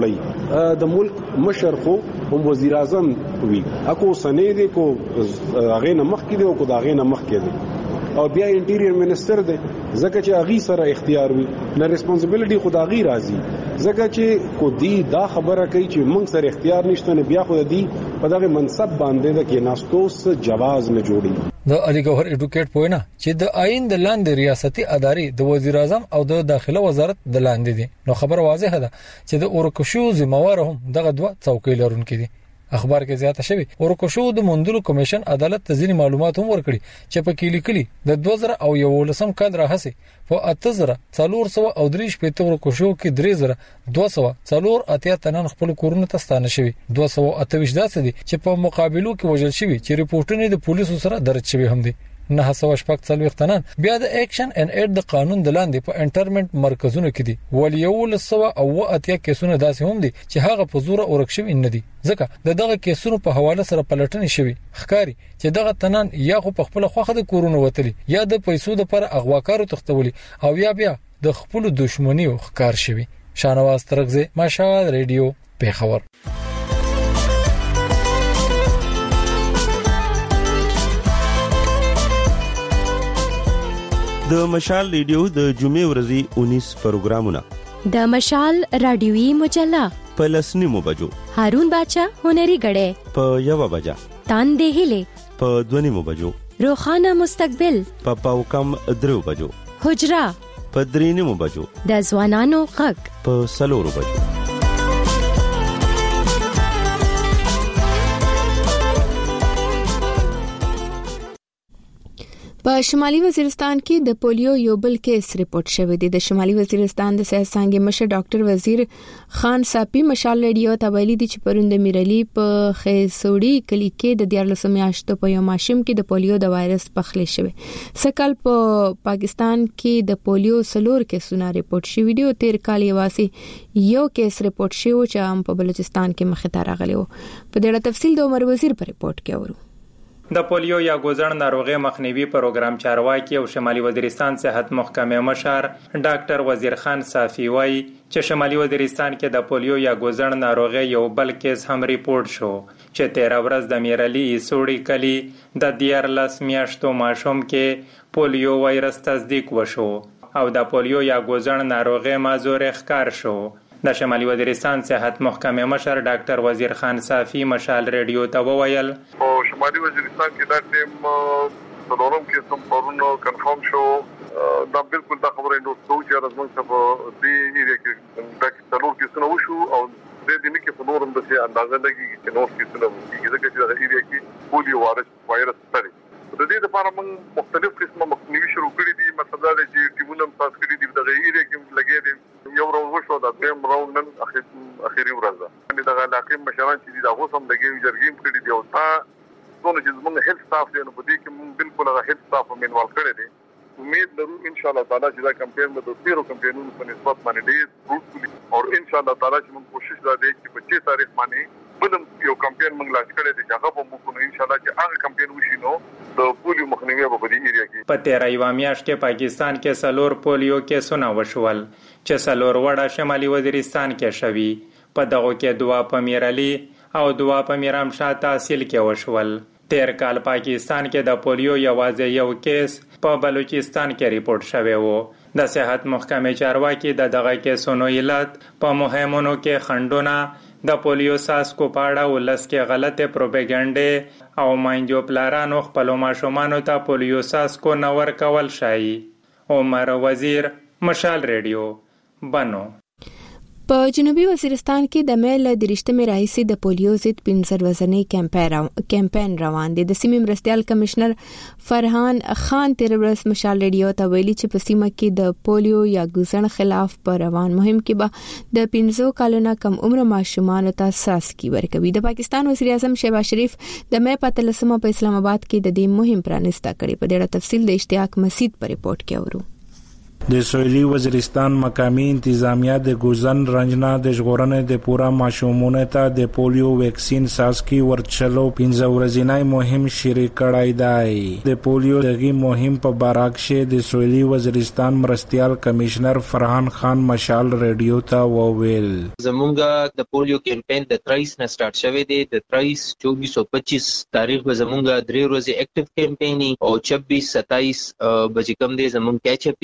جوړي. د ملک مشر خو هم وزیر اعظم وی اكو سنې دي کو هغه نه مخ کې دي او کو داغه نه مخ کې دي او بیا انټیریر منسٹر دی ځکه چې هغه سره اختیار وي نه ریسپانسیبিলিټي خدای راځي ځکه چې کو دی دا خبره کوي چې موږ سره اختیار نشته نه بیا خو دی په دغه منصب باندې د کې ناستوس جواز نه جوړي. د علي ګوهر اډوکیټ پوینا چې د آئین د لاندې ریاستي ادارې د وزیر اعظم او د داخله وزارت د لاندې دي. نو خبر واضحه ده چې د اورکشو ذمہوار هم دغه دوه څوکۍ لرونکي دي. اخبار کې زیاته شوی اورکشو د موندلو کمیشن عدالت ته ځینې معلومات هم ورکړي چې په کې لیکلي د دوه زره او یولسم کال راهسي په اته زره څلور سوه او درې شپېته اورکشو کې درې زره دوه سوه څلور اتیا تنان خپل کورونه ته ستانه شوي. دوه سوه اته ویشت داسې دي چې په مقابلو کې وژل شوي چې ریپورتونه د پولیسو سره درج شوي هم دي. نه سوه شپږ څلوېښت تنان بیا د اکشن ان ایډ د قانون د لاندې په انټرمنټ مرکزونو کې دي. ول یولس سوه او اتیا کیسونه داسې هم دي چې هغه په زور اورک شوي نه دي ځکه د دغه کیسونو په حواله سره پلټنې شوي. ښکاری چې دغه تنان یا خو په خپل خوخه د کورونو وتلي یا د پیسو لپاره اغواکارو تختولي او یا بیا د خپل دښمنۍ ښکار شوي. شانواز ترغزه مشال ریډیو پیښور. د مشال ریډیو د جمعې ورځې اونیس پروګرامونه د مشال رادیوي مجله په لسنیمو بجو، هارون باچا هنري غړې په یو بجا، تاندې هله په دونیمو بجو، روخانه مستقبل په پاو کم درو بجو، حجرا په درینیمو بجو، د ځوانانو غږ په سلورو بجو. په شمالي وزیرستان کې د پولیو یو بل کیس ریپورت شوی دی. د شمالي وزیرستان د صحت څانګې مشر ډاکټر وزیر خان صافي مشال ریډیو ته ویلي دي چې پروند میرالي په خېسوړی کلی کې د دیارلس میاشتو په یو ماشوم کې د پولیو د وایرس پخلی شوی. سکل په پاکستان کې د پولیو سلور کیسونه ریپورت شوی دی او تیر کال یواسي یو کیس ریپورت شوی چې هم په بلوچستان کې مخ ته راغلی و. په دې اړه تفصیل د عمر وزیر په ریپورت کې اورو. د پولیو یا ګوزن ناروغي مخنیوي پروګرام چارواکي او شمالي وزیرستان صحت محکمه مشر ډاکټر وزیر خان صافي وایي چې شمالي وزیرستان کې د پولیو یا ګوزن ناروغي یو بل کیس هم ریپورت شو چې تیر ورځ د میرالي سوړی کلی د دیارلس میاشتو ماشوم کې پولیو وایرس تصدیق وشو او د پولیو یا ګوزن ناروغي مازور ښکار شو. د شمالي وزیرستان صحت محکمه مشر ډاکټر وزیر خان صافي مشال ریډیو ته وویل او شمالي وزیرستان کې دا ټیم څلورم کې سم پرونو کنفرم شو. دا بالکل دا خبره نو څو چې راځم چې په دې ایریا کې دا څلور کې څنګه وشو او د دې نه کې په نورم د څه اندازه لګي چې نور کې څه لګي ځکه چې دا ایریا کې پولیو وایرس وایرس ستړي د دې لپاره موږ مختلف قسمه مخنیوي شروع کړی دي. مثلا د ټیمونو پاس کړی دي د ایریا کې لګي دي یو راو وشو دا دیم راو نن اخیری ورځ ده. ان د علاقې مشران چې دا اوس هم لګي جرګیم کړی دي او تا څونه چې موږ هیلث سټاف دی نو په دې کې موږ بالکل هغه هیلث سټاف منوال کړی دي. امید لرو ان شاء الله تعالی چې دا کمپاین به د ډیرو کمپاینونو په نسبت باندې ډیر فروټفل او ان شاء الله تعالی چې موږ کوشش وکړو چې په پچیس تاریخ باندې بلم یو کمپاین موږ لاس کړی دی چې هغه په موږ ان شاء الله چې هغه کمپاین وشي نو د پولیو مخنیوي په دې ایریا کې. په تیر ایو میاشت کې پاکستان کې سلور پولیو کیسونه وشول چې سلور وړه شمالي وزیرستان کې شوي. په دغه کې دوا په میرالي او دوا په میرامشاه تحصیل کې وشول. تیر کال پاکستان کې د پولیو یوازې یو کیس په بلوچستان کې ریپورت شوی و. د صحت محکمې چارواکي د دغه کیسونو علت په مهمونو کې خندونه د پولیو ساسکو پاړه ولس کې غلطه پروپاګاندا او ماینجو پلارانو خپل ماشومانو ته پولیو ساسکو نور کول شایي. عمر وزیر مشال ریډیو بنو. په جنوبي وزیرستان کې د میل د رښتمه راهیسي د پولیو ضد پنځه ورځنی کمپاین روان دي. د سیمې مرستيال کمشنر فرحان خان تیر ورځ مشال ریډیو ته ویلي چې په سیمه کې د پولیو یا ګوزن خلاف پر روان مهم کې به د پنځو کالونو کم عمر ماشومان ته ساسکی ورکوي. د پاکستان وزیر اعظم شهباز شریف د مې په تلسمه په اسلام آباد کې د دې مهم پرانسته کړي. په دې اړه تفصیل د اشتیاق مسید په ریپورت کې اورو. د سویلي وزیرستان مقامی انتظامیه د ګوزن رنجنا د ژغورنې د پورا ماشومانو ته د پولیو ویکسین ساسکی ورچلو پنځه ورځنی مهم شریک کړای دی. د پولیو دغه مهم په باراکشه د سویلي وزیرستان مرستيال کمشنر فرحان خان مشال ریډیو ته وویل زمونږ د پولیو کمپاین د تریس نه سٹارټ شوی دی. د تریس چوبیس او پچیس تاریخ به زمونږ درې ورځې اکټیو کمپاین او چوبیس ستایس بجې کم دی زمونږ کیچ اپ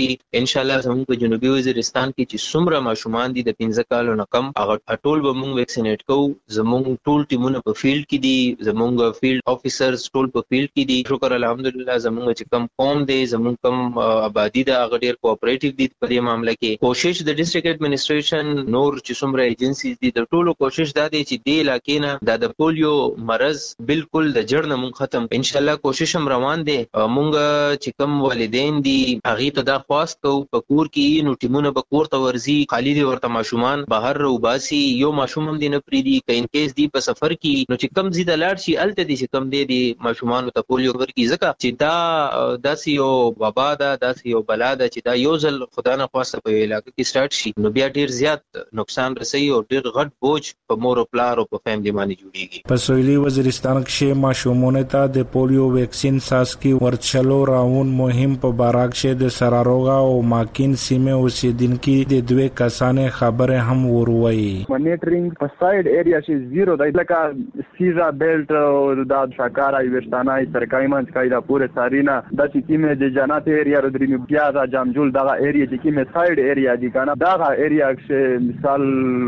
ان شاء الله زموږ په جنوبي وزیرستان کې چې څومره ماشومان دي د پنځه کالو نه کم هغه ټول به موږ ویکسینیټ کوو. زموږ ټول ټیمونه په فیلډ کې دي، زموږ فیلډ افیسرز ټول په فیلډ کې دي. شکر الحمدلله زموږ چې کم قوم دی، زموږ کم آبادی ده، هغه ډیر کوآپریټیو دي په دې معاملې کې. کوشش د ډیسټریکټ ایڈمنسټریشن نور چې څومره ایجنسیز دي د ټولو کوشش دا دی چې دې علاقې نه د پولیو مرض بالکل د جړ نه مونږ ختم. ان شاء الله کوشش هم روان دي. مونږ چې کم والدین دي هغه ته دا خواست کوو په کور کې نو ټیمونه به کور ته ورځي، خالی دي ورته ماشومان بهر روباسي، یو ماشوم هم دي نه پریدي که ان کیس دی په سفر کې نو چې کم زیاده لاړ شي الته دي چې کم دی دي ماشومان ته پولیو ورکی ځکه چې دا داسې یو وبا ده، داسې یو بلا ده چې دا یو ځل خدا نه خواسته په علاقې کې سٹارټ شي نو بیا ډیر زیات نقصان رسوي او ډیر غټ بوج په مور او پلار او په فیملی باندې جوړیږي. په سویلي وزیرستان کې ماشومانو ته د پولیو ویکسین ساسکی ورچلو راون مهم په باراکشه د سراروغا او ماکین سیمه اوسیدونکو د دوه کسانې خبره هم وروي. مانیټرینګ په ساید ایریا شي زیرو د لکه سیزا بیلټ او د شاکارا ویشتانای سرکای منځ کایدا پوره سارینا د سیمه د جنات ایریا رودري بیا دا جامجول دا ایریا چې کیمه ساید ایریا دي کنه دا ایریا چې مثال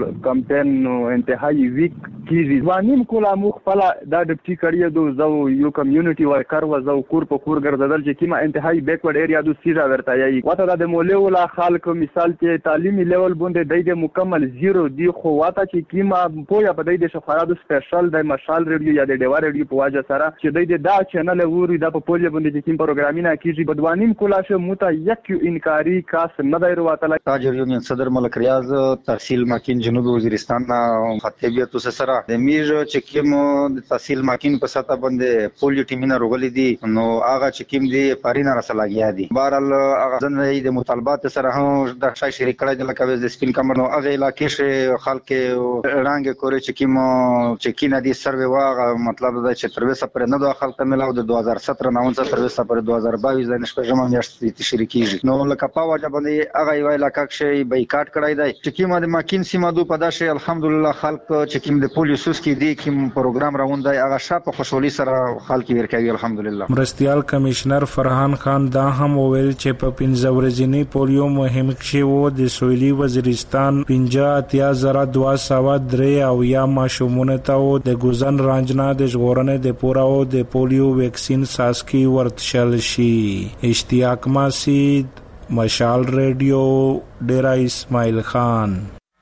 کمپین انتهایی ویک کیږي وانیم کولا مخ فلا دا د ټی کړی دو زو یو کمیونټي ورکر و زو کور په کور ګرځدل چې کیمه انتهایی بیکورډ ایریا دو سیزا ورته یي وته دا د موله ولا خلک مثال کې تعلیمي لیول باندې د مکمل زیرو دی خو واته چې کیمه پویا په د شفاعت سپیشل د مشال ریډیو یا د ډیوا ریډیو په واجه سره چې د دا چینل ووري د په پولیو باندې چې کیم پروګرامینګ کیږي بدوانیم کولا شه موته یک انکاری کاس نه دی ورواتل. تاجر یونین صدر ملک ریاض تحصیل ماکین جنوب وزیرستان خطیبیت سره د میر چې کیم د تحصیل ماکین په ساته باندې پولیو ټیمینه روغلي دي نو هغه چې کیم دی پارینا رسلاګیا دي بهرال هغه ځنې د مطالبات سره هم د شای شریک کړی د لکه د سپین کمر نو هغه علاقې شه خلک رنګ کوري چې کیم چې کینه دي سروي واغه مطلب دا چې تر وسه پر نه د خلک ملاو د دوه هزار سطر نه ونځ تر وسه پر دوه هزار بایس د نشپژم میاشتې تشریکیږي نو لکه په واجب باندې هغه یو علاقې شي بایکاټ کړای دی چې کیمه د ماکین سیمه دو په داشه الحمدلله خلک چې کیم د پولیسوس کې دی کیم پروګرام راوندای هغه شاپ خوشحالي سره خلک ورکوي الحمدلله. مرستيال کمشنر فرحان خان دا هم ویل چې په پنځه ورځې پولیو مهم کې وو د سویلي وزیرستان پنځه اتیا زره دوه سوه درې او یا ماشومونه ته د ګوزن رانجنا د ژغورنې د پوراو د پولیو ویکسین ساسکی ورتشل شي. اشتیاق ماسید مشال ریډیو ډیرا اسماعیل خان.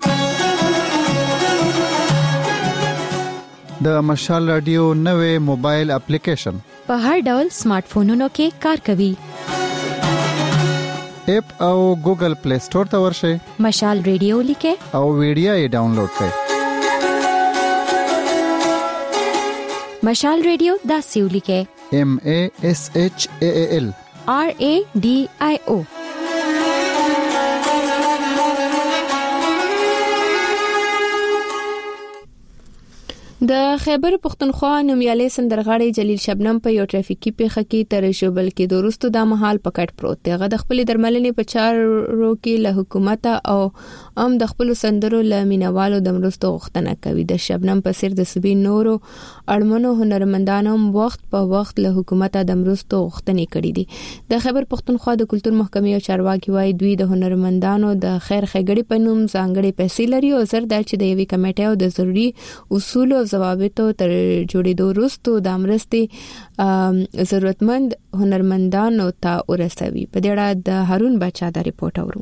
د مشال رادیو نوې موبایل اپلیکیشن په هر ډول سمارټ فونونو کې کار کوي. اپ او ګوګل پلی سٹور ته ورشئ، مشال ریډیو لیکه او ویډیو یې ډاونلوډ کړئ. مشال ریډیو دا سیو لیکه M A S H A A L R A D I O. د خیبر پختونخوا نومیالي سندرغاړي جلیل شبنم په یو ټرافیکي پیښه کې تر شوبل کې دروستو د محل پکټ پروت دی. هغه د خپل درملنې په چارو کې له حکومت او ام د خپل سندرو له مینوالو د مرستو غوښتنه کوي. د شبنم په سر د سبي نورو اړمنو هنرمندانو وخت په وخت له حکومت د مرستو غوښتنې کړې دي. د خیبر پختونخوا د کلتور محکمې او چارواکي وايي دوی د هنرمندانو د خیر ښېګړې په نوم ځانګړي پیسې لري او زر د چې د یوې کمیټې او د ضروري اصول او ضوابطو تر جوړېدو وروسته د مرستې ضرورتمند هنرمندانو ته ورسوي. په دې اړه د هارون بچا دا ریپورت اورو.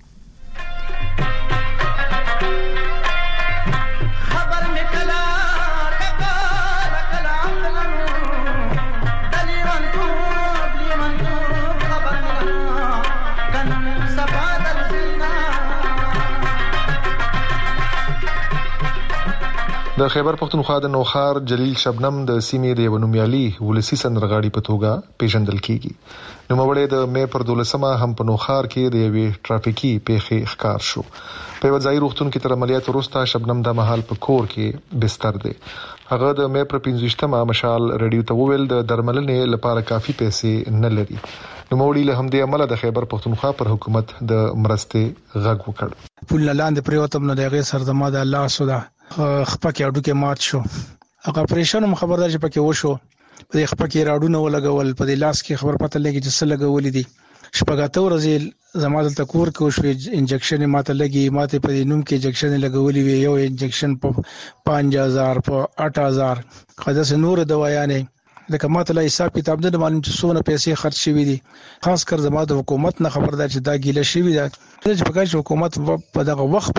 د خیبر پختونخوا د نوخار جلیل شبنم د سیمې د ونومیالي ولسی سندرغاړي په توګه پیژندل کیږي. نو مړې د مې پر دولسمه هم په نوخار کې د یوې ټرافیکي پیښې ښکار شو. په یو ځای روغتون کې تر عملیات وروسته شبنم د محل په کور کې بستر دی. هغه د مې پر پنځوستمه مشال ریډیو ته وویل د درملنې لپاره کافي پیسې نه لري. نو مړې له همدې عمله د خیبر پختونخوا پر حکومت د مرستې غږ وکړ. پول لاندې پریوتم نو دغه سردما د الله سودا خپکه اډو کې مات شو. هغه پریشان خبردار چې پکې وشو په خپکه راډونه ولګول په لاس کې خبر پته لګی چې څه لګولې دي شپږاته ورځې زما د تکور کو شو انجکشن ماته لګي ماته په نوم کې انجکشن لګولې وی یو انجکشن په پنځه هزار په اته هزار خاصه نور دوايانې لکه ماته لا حساب کتاب د معلوم چې څونه پیسې خرج شوې دي خاص کر زما د حکومت نه خبردار چې دا ګیله شوې ده چې په کار حکومت په دغه وخت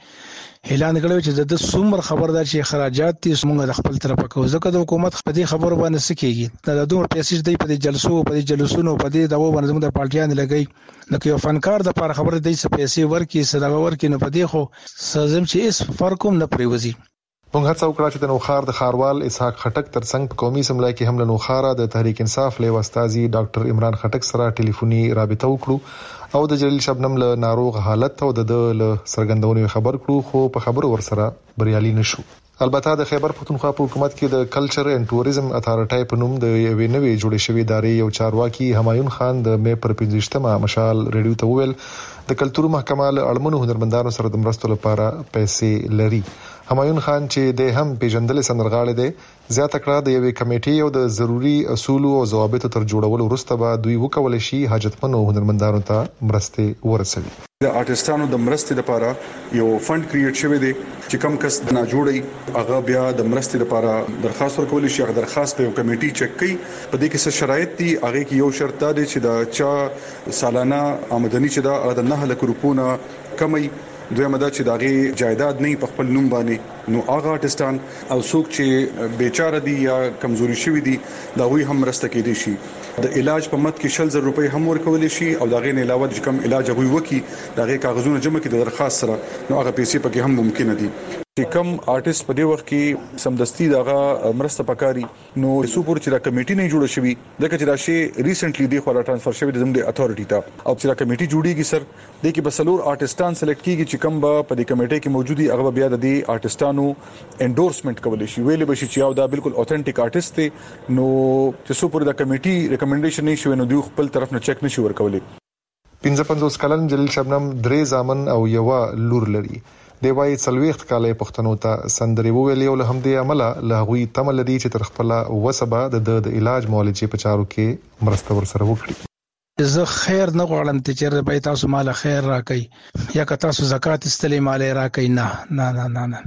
باندې اعلان کړو چې د څومره خبردار چې اخراجات دي موږ د خپل طرفه کوو ځکه د حکومت په دې خبرو باندې سکیږي دا دوه پیسې دی په جلسو په جلسونو په دې دغه باندې موږ د پارټیان لګي نو یو فنکار د لپاره خبره دی چې پیسې ورکي صدقه ورکي نه پدې خو سازم چې اس فرقوم نه پریوزي موږ هڅه وکړه چې د نوخار د خاروال اسحاق خټک ترڅنګ په قومي اسمبلی کې هم له نوخاره د تحریک انصاف له استاذي ډاکټر عمران خټک سره ټلیفوني رابطه وکړو او د جلیل شبنم له ناروغ حالت او د له سرګندونې خبر کړو خو په خبرو ورسره بریالي نشو البته د خیبر پختونخوا په حکومت کې د کلچر اینڈ ټوریزم اتھارټي په نوم د یوې نوې جوړې شوې ادارې یو چارواکي همایون خان د مې پر پنځشتمه مشال ریډیو ته وویل د کلتور محکمه له اړمنو هنرمندانو سره د مرستو لپاره پیسې لري همایون خان چې د هم پیژندل سندرغاړي دی زیاته کړه د یوې کمیټې او د ضروری اصول او ضوابطو تر جوړولو وروسته به دوی وکول شي حاجتمنو هنرمندانو ته مرستې ورسوي د آرټستانو د مرستې لپاره یو فند کریټ شوی دی چې کم کس نه جوړي هغه بیا د مرستې لپاره درخواست ورکول شي هغه درخواست په یو کمیټي چک کوي په دې کې څه شرایط دي هغه کې یو شرط دی چې دا چا سالانه آمدنی چې دا د نه لک روپونه کمي دویمه دا چې داغه جایداد نه په خپل نوم باندې نو هغه آرټستان او څوک چې بیچاره دي یا کمزوري شوی دي دا وی هم مرسته کېدي شي د علاج په مت کې شل زر روپۍ هم ورکول شي او داغه نه علاوه چې کم علاج غوي وکي داغه کاغذونه جمع کړي د درخواست سره نو هغه پیسې پکې هم ممکن دي چې کم آرټست په دې وخت کې سمدستي دغه مرسته پکاري نو سوپور چې دا کمیټي نه جوړه شوی دغه چې راشي ریسنټلی دی خو را ټرانسفر شوی د زموږ اتھارټي ته او چې دا کمیټي جوړیږي سر د کې بسلور آرټستان سلیکټ کیږي چې کم به په دې کمیټي کې موجودي هغه بیا د دې آرټستانو انډورسمنت کول شي ویلې بشي چې یو دا بالکل اوثنټیک آرټست دی نو چې سوپور دا کمیټي ریکمنډیشن نه شوی نو دوی خپل طرف نه چک نشي ورکولې پنځه پنځوس کلن جلیل شبنم درې زامن او یو لور لري دی وايي څلويخت کالې پښتنو ته سندري وویلې او له همدې عمله له غوي تمل لري چې تر خپل وسبه د د علاج معالجې په چارو کې مرسته ورسره وکړي زه خیر نه غواړم چې به تاسو مال خیر راکړي یا که تاسو زکات استلې مال راکړي نه نه نه نه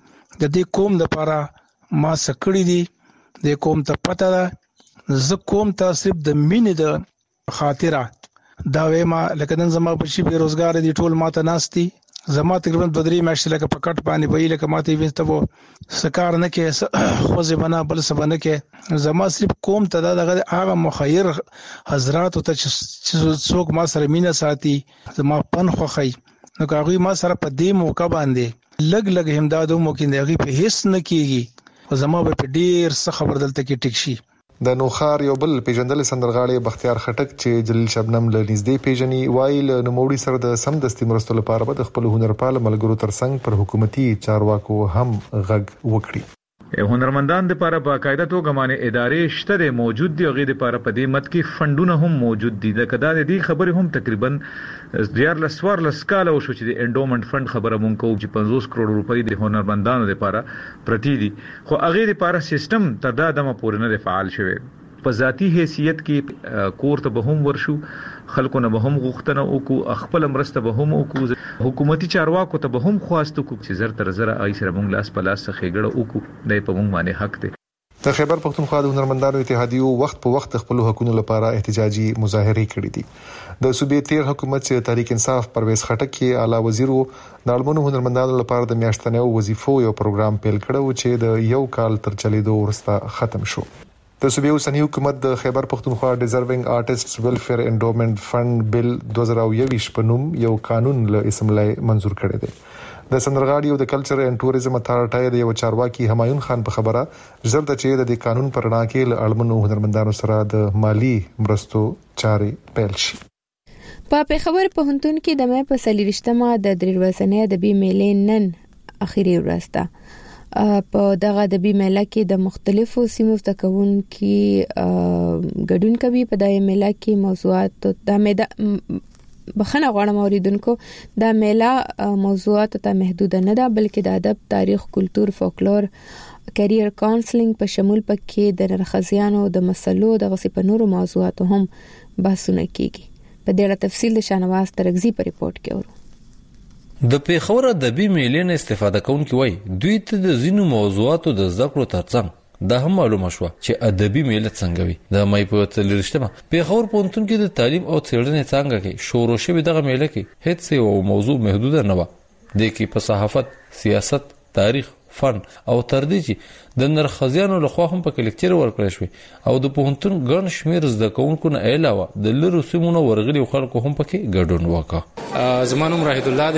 د دې قوم لپاره ما سکړی دي د قوم ته پته ده زه قوم ته صرف د مینې د خاطره دا وېما لکه نن زما په شي بیروزګار دي ټول ماته ناشتي زما تقریبا دوه درې میاشتې لکه پکټ باندې وی لکه ماته وینځته وو سکار نه کې خو زبنا بل سبنه کې زما صرف قوم ته دغه هغه مخیر حضرات ته چې څوک ما سره مینا ساتي زما پن خوخی نو هغه ما سره په دې موقع باندې لګ لګ همدادو مو کې دغه په هیڅ نه کیږي زما په ډیر څه خبر دلته کې ټیک شي د نوخار یو بل پیژندل سندرغاړي بختیار خټک چې جلیل شبنم له نږدې پیژني وایي له نوموړي سره د سمدستي مرستو لپاره د خپل هنرپال ملګرو ترڅنګ پر حکومتي چارواکو هم غږ وکړي هنرمندان د لپاره باقاعده توګه باندې ادارې شته موجود دي او غي د لپاره په دې مت کې فندونه هم موجود دي د کدا د دې خبره هم تقریبا ډیر لسوار لسکاله او شو چې د انډومنت فند خبره مونږ کوو چې پنځوس کروڑ روپۍ د هنرمندانو لپاره پرتی دي خو هغه لپاره سیستم تر دا دمه پورې نه فعال شوی په ذاتی حیثیت کې کور ته به هم ورشو خلکو نه به هم غوښتنه وکړو خپل مرسته به هم وکړو حکومتي چارواکو ته به هم خواست وکړو چې زر تر زر آی سره مونږ لاس په لاس خېګړه وکړو د په مونږ باندې حق دی د خیبر پختونخوا د هنرمندانو اتحادیو وخت په وخت خپل حقوقو لپاره احتجاجي مظاهره کړې دي د صوبې تیر حکومت چې تحریک انصاف پرویز خټک کې اعلی وزیر وو د اړمنو هنرمندانو لپاره د میاشتنیو وظیفو یو پروګرام پیل کړو چې د یو کال تر چلیدو وروسته ختم شو د صوبې اوسنی حکومت د خیبر پختونخوا ډیزروینګ آرټیسټس ویلفیر انډومنت فند بل دوه زره یوویشت په نوم یو قانون له اسمبلی منزور کړی دی د سندرغاړي او د کلچر اینڈ ټوریزم اتھارټي د یو چارواکي همایون خان په خبره زرد چې د قانون پر اړه کې له اړمنو هنرمندانو سره د مالی مرستو چارې پیل شي په پیښور پوهنتون کې د مې په سلیریشتمه د درې ورځې د بي میلې نن اخیری ورځ ده په دغه د بي میله کې د مختلفو سیمو تکون کې ګډون کوي په دغه میله کې موضوعات د میده بخنه غواړم اوریدونکو د میله موضوعات ته محدود نه ده بلکې د ادب تاریخ کلچر فولکلور کیریئر کاونسلینګ په شمول پکې د نرخزیانو د مسلو د غصې په نورو موضوعاتو هم بحثونه کیږي په دې اړه تفصیل د شانواز ترغزي په ریپورت کې اورو. د پیښور ادبي میلې نه استفاده کوونکي وای دوی ته د زینو موضوعاتو د ذکر ترڅنګ دا هم معلومه شو چې ادبي میله څنګه وي. د مې په تلریشتمه پیښور پونتون کې د تعلیم او څېړنې څنګه کې شروع شوی دغه میله کې هیڅ یو موضوع محدود نه و. د کې په صحافت، سیاست، تاریخ، فن او تر دې چې د نرخزیانو لخوا هم په لیکچر ورکړل شوی او د پونتون ګڼ شمیر زده کوونکو نه علاوه د لرو سیمونو ورغلي خلکو هم پکې ګډون وکړ. زمانوم راهید الله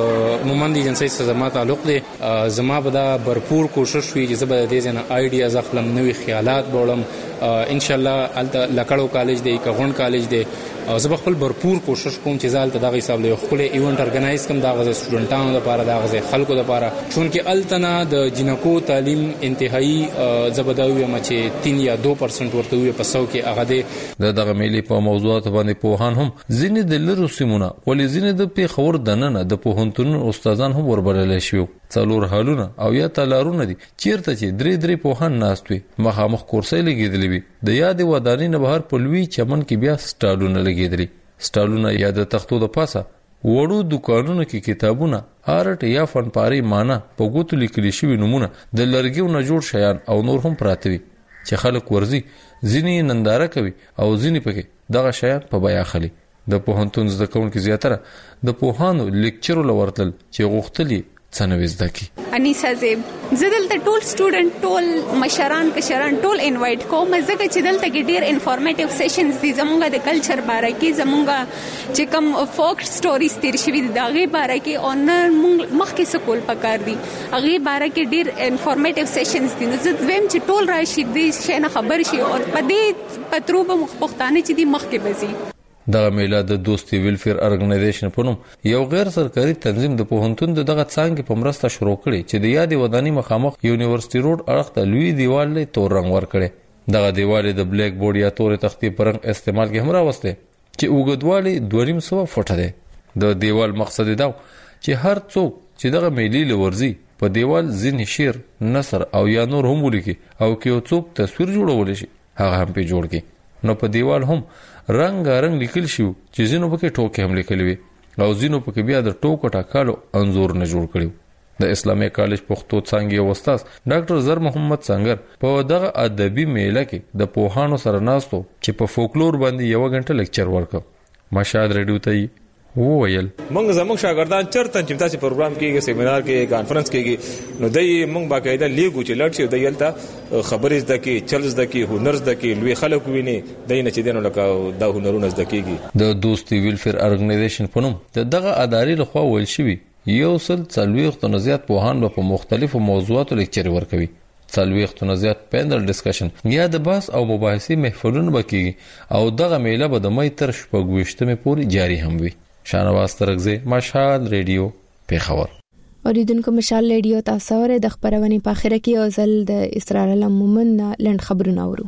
د مومند ایجنسی سره زما تعلق دی. زما به دا भरपूर کوشش وی چې زبر دې جن آیډیاز خپل نوې خیالات بولم. ان شاء الله الته لکړو کالج دی کغون کالج دی او زه خپل भरपूर کوشش کوم چې زال ته دغه حساب له خپل ایونت ارګنایز کوم دغه سټوډنټانو لپاره دغه خلکو لپاره چونکه التنا د جنکو تعلیم انتهایی زبداوی مچ تین یا دو پرسنټ ورته وي په سو کې هغه د دغه ملي په موضوعات باندې پوهان هم ځینې د لرو سیمونه ولې ځینې د پیښور دننه د پوهنتون استادان هم وربلل شوی. څلور حالونه او یا تلارونه دي چیرته چې درې درې پوهان ناستوي مخامخ کورسي لګیدلی وي. د یادې ودانۍ نه بهر په لوی چمن کې بیا سټالونه لګیدلی. سټالونه یا د تختو د پاسه وړو دکانونو کې کتابونه، آرټ یا فنپاري معنا په ګوتو لیکل شوی نمونه د لرګیو نه جوړ شیان او نور هم پراته وي چې خلک ورزي ځینې ننداره کوي او ځینې پکې دغه شیان په بیا خلی. د پوهنتون زده کوونکو زیاتره د پوهانو لیکچرو لورتل چې غوښتلی څنويز دکی. انیسا زیب زدل ته ټول سټوډنټ ټول مشران کشران ټول انوایټ کوم زګه چې دلته کې ډیر انفارمیټیو سیشنز دي زمونږ د کلچر باره کې زمونږ چې کوم فوک سټوریز تیر شوی دي دغه باره کې او نه مخکې سکول پکار دي هغه باره کې ډیر انفارمیټیو سیشنز دي. نو زه ویم چې ټول راشي دې شي نه خبر شي او په دې پتروبه مخبختانه چې دي مخکې بزي. دغه میله د دوستي ویلفیر ارګنایزیشن په نوم یو غیر سرکاري تنظیم د پوهنتون دغه څنګه په مرسته شروع کړي چې د یادې ودانۍ مخامخ یونیورسيټي روډ اړخ ته لوی دیوال له تور رنگ ور کړي. دغه دیوال د بلیک بورډ یا تور تختې پر رنگ استعمال کې هم راوسته چې وګدوالي دوه نیم سو فټه ده. د دیوال مقصد دا چې هر څوک چې دغه میلې لورځي په دیوال ځین شیر نثر او یا نور هم ولیکي او کې څوک تصویر جوړول شي هغه هم په جوړ کې. نو په دیوال هم رنگ رنگ لیکل شو چې زینو پکې ټوکې هم لیکل وي او زینو پکې بیا د ټوکو ټاکالو انزور نه جوړ کړو. د اسلامي کالج پښتو څنګه استاد ډاکټر زر محمد څنګر په دغه ادبي میله کې د پوهانو سره ناستو چې په فولکلور باندې یو غنټه لیکچر ورکړ. مشاد ریډیو ته وویل موږ زموږ شاګردان چرته چې تاسو پروګرام کې سیمینار کې کانفرنس کې نو دای موږ باقاعده لیګو چې لړ شي دایلته خبرې زده کې چل زده کې هنر زده کې لوی خلک ویني دای نه چې دینو لکه دا هنرونه زده کېږي. د دوستي ویلفیر ارګنایزیشن په نوم دغه ادارې لخوا ویل شوی یو سل څلويخت نه زیات پوهان په مختلفو موضوعاتو لیکچر ورکوي. څلويخت نه زیات پینل ډسکشن یا د بحث او مباحثې محفلونه وکړي او دغه میله به د مې تر شپږويشتمې پورې جاری هم وي. شانواز ترغزی مشهد ریډیو پیښور. اوریدونکو مشال ریډیو تاسو ور د خبرونه په اخر کې او زل د اسرار المومن لند خبرونه اورو.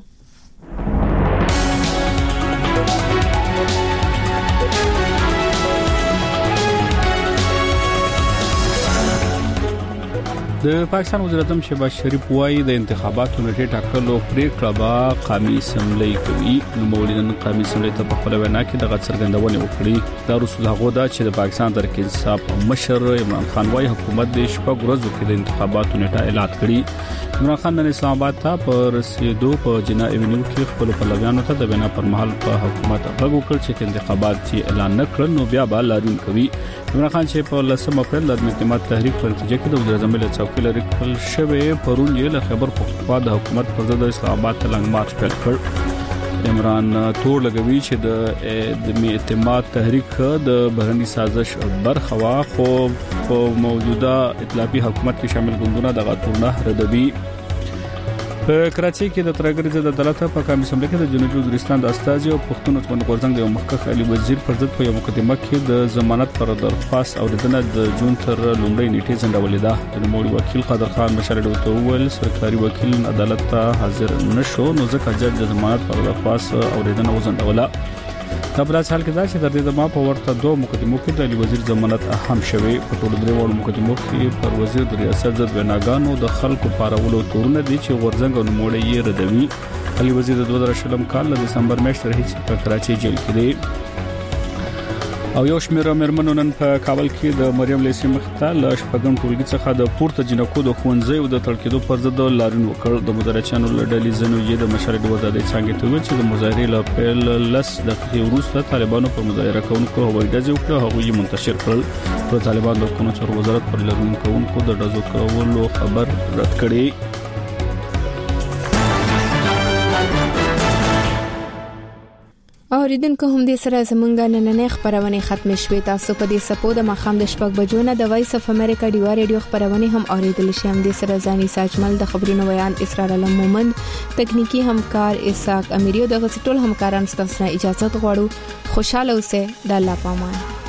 د پاکستان وزیر اعظم شهباز شریف وايي د انتخاباتو نټه ټاکلو پریکړه به قومي اسمبلی کوي. نو مولدن قومي اسمبلی ته په خپل وینا کې د څرګندونه وکړي. دا رسول هغه دا چې د پاکستان تر کې انصاف مشر عمران خان وايي حکومت د شپږ ورځو کې د انتخاباتو نټه اعلان کړي. عمران خان د اسلام آباد ته په رسیدو په جنا ایونیو کې خپل پلویانو ته د وینا پر مهال په حکومت غږ وکړ چې انتخابات چې اعلان نکړل نو بیا به لارین کوي. عمران خان چې په لسم اپریل د اعتماد تحریک پر نتیجه کې د وزیر اعظم له څوکۍ لري کول شوی پرون یې له خبر پښتونخوا د حکومت پر ضد اسلام آباد ته لنګ مارچ پیل کړ. عمران تور لګوي چې د اعتماد تحریک د بهرني سازش برخه وا خو په موجوده ائتلافي حکومت کې شامل ګوندونه د غاټونه ردوي. په کراچۍ کې د ترګر ضد عدالت په قومي اسمبلی کې د جنوبي وزیرستان د استازي او پښتون ځوان غورځنګ د مخکښ علي وزیر پر ضد په یو مقدمه کې د ضمانت پر درخواست او د جون تر لومړۍ نیټې ځنډولې ده. د نوموړي وکیل قادر خان مشرډو ته وویل سرکاري وکیل عدالت ته حاضر نشو نو ځکه جج د ضمانت پر درخواست او د وزندوله. دا په حال کې دا چې د دې د ما په ورته دوه مقدمو کې د علي وزیر ضمانت اهم شوی. په ټولو درې وړو مقدمو کې پر وزیر د ریاست ضد ویناګانو د خلکو پارولو تورونه دي چې غورځنګ او نوموړي یې ردوي. علي وزیر د دوه زره شلم کال د دسمبر میاشتې راهیسې په کراچۍ جیل کې دی. او یو شمېر مرمنو نن په کابل کې د مریم لیسي مخته ل شپږم ټولګي څخه د پورته جنکو د خوندزي او د تړکېدو پر ضد لارون وکړ. د مدرسانو له ډلې زنو یې د مشرې د وزارت څنګه ته ویل چې د مظاهرې له پیل لس دقیقې وروسته طالبانو پر مظاهره کوونکو هوایي ډزې وکړه. هغوی یې منتشر کړل. په طالبان د قانون چارو وزارت پر لارون کوونکو د ډزو کولو خبر رد کړي. اوریدونکو هم دې سره زمونږ نننې خبرونه ختم شوې. تاسو په دې سپو د مخام د شپږ بجو نه د وایس اف امریکا ډیوا ریډیو خبرونه هم اوریدل شي. هم دې سره ځاني ساجمل د خبرونو بیان اسرار علم مومند تکنیکی همکار اسحاق امیریو د غسټول همکارانو ستاسو اجازه غواړو. خوشاله اوسئ. د الله پامان.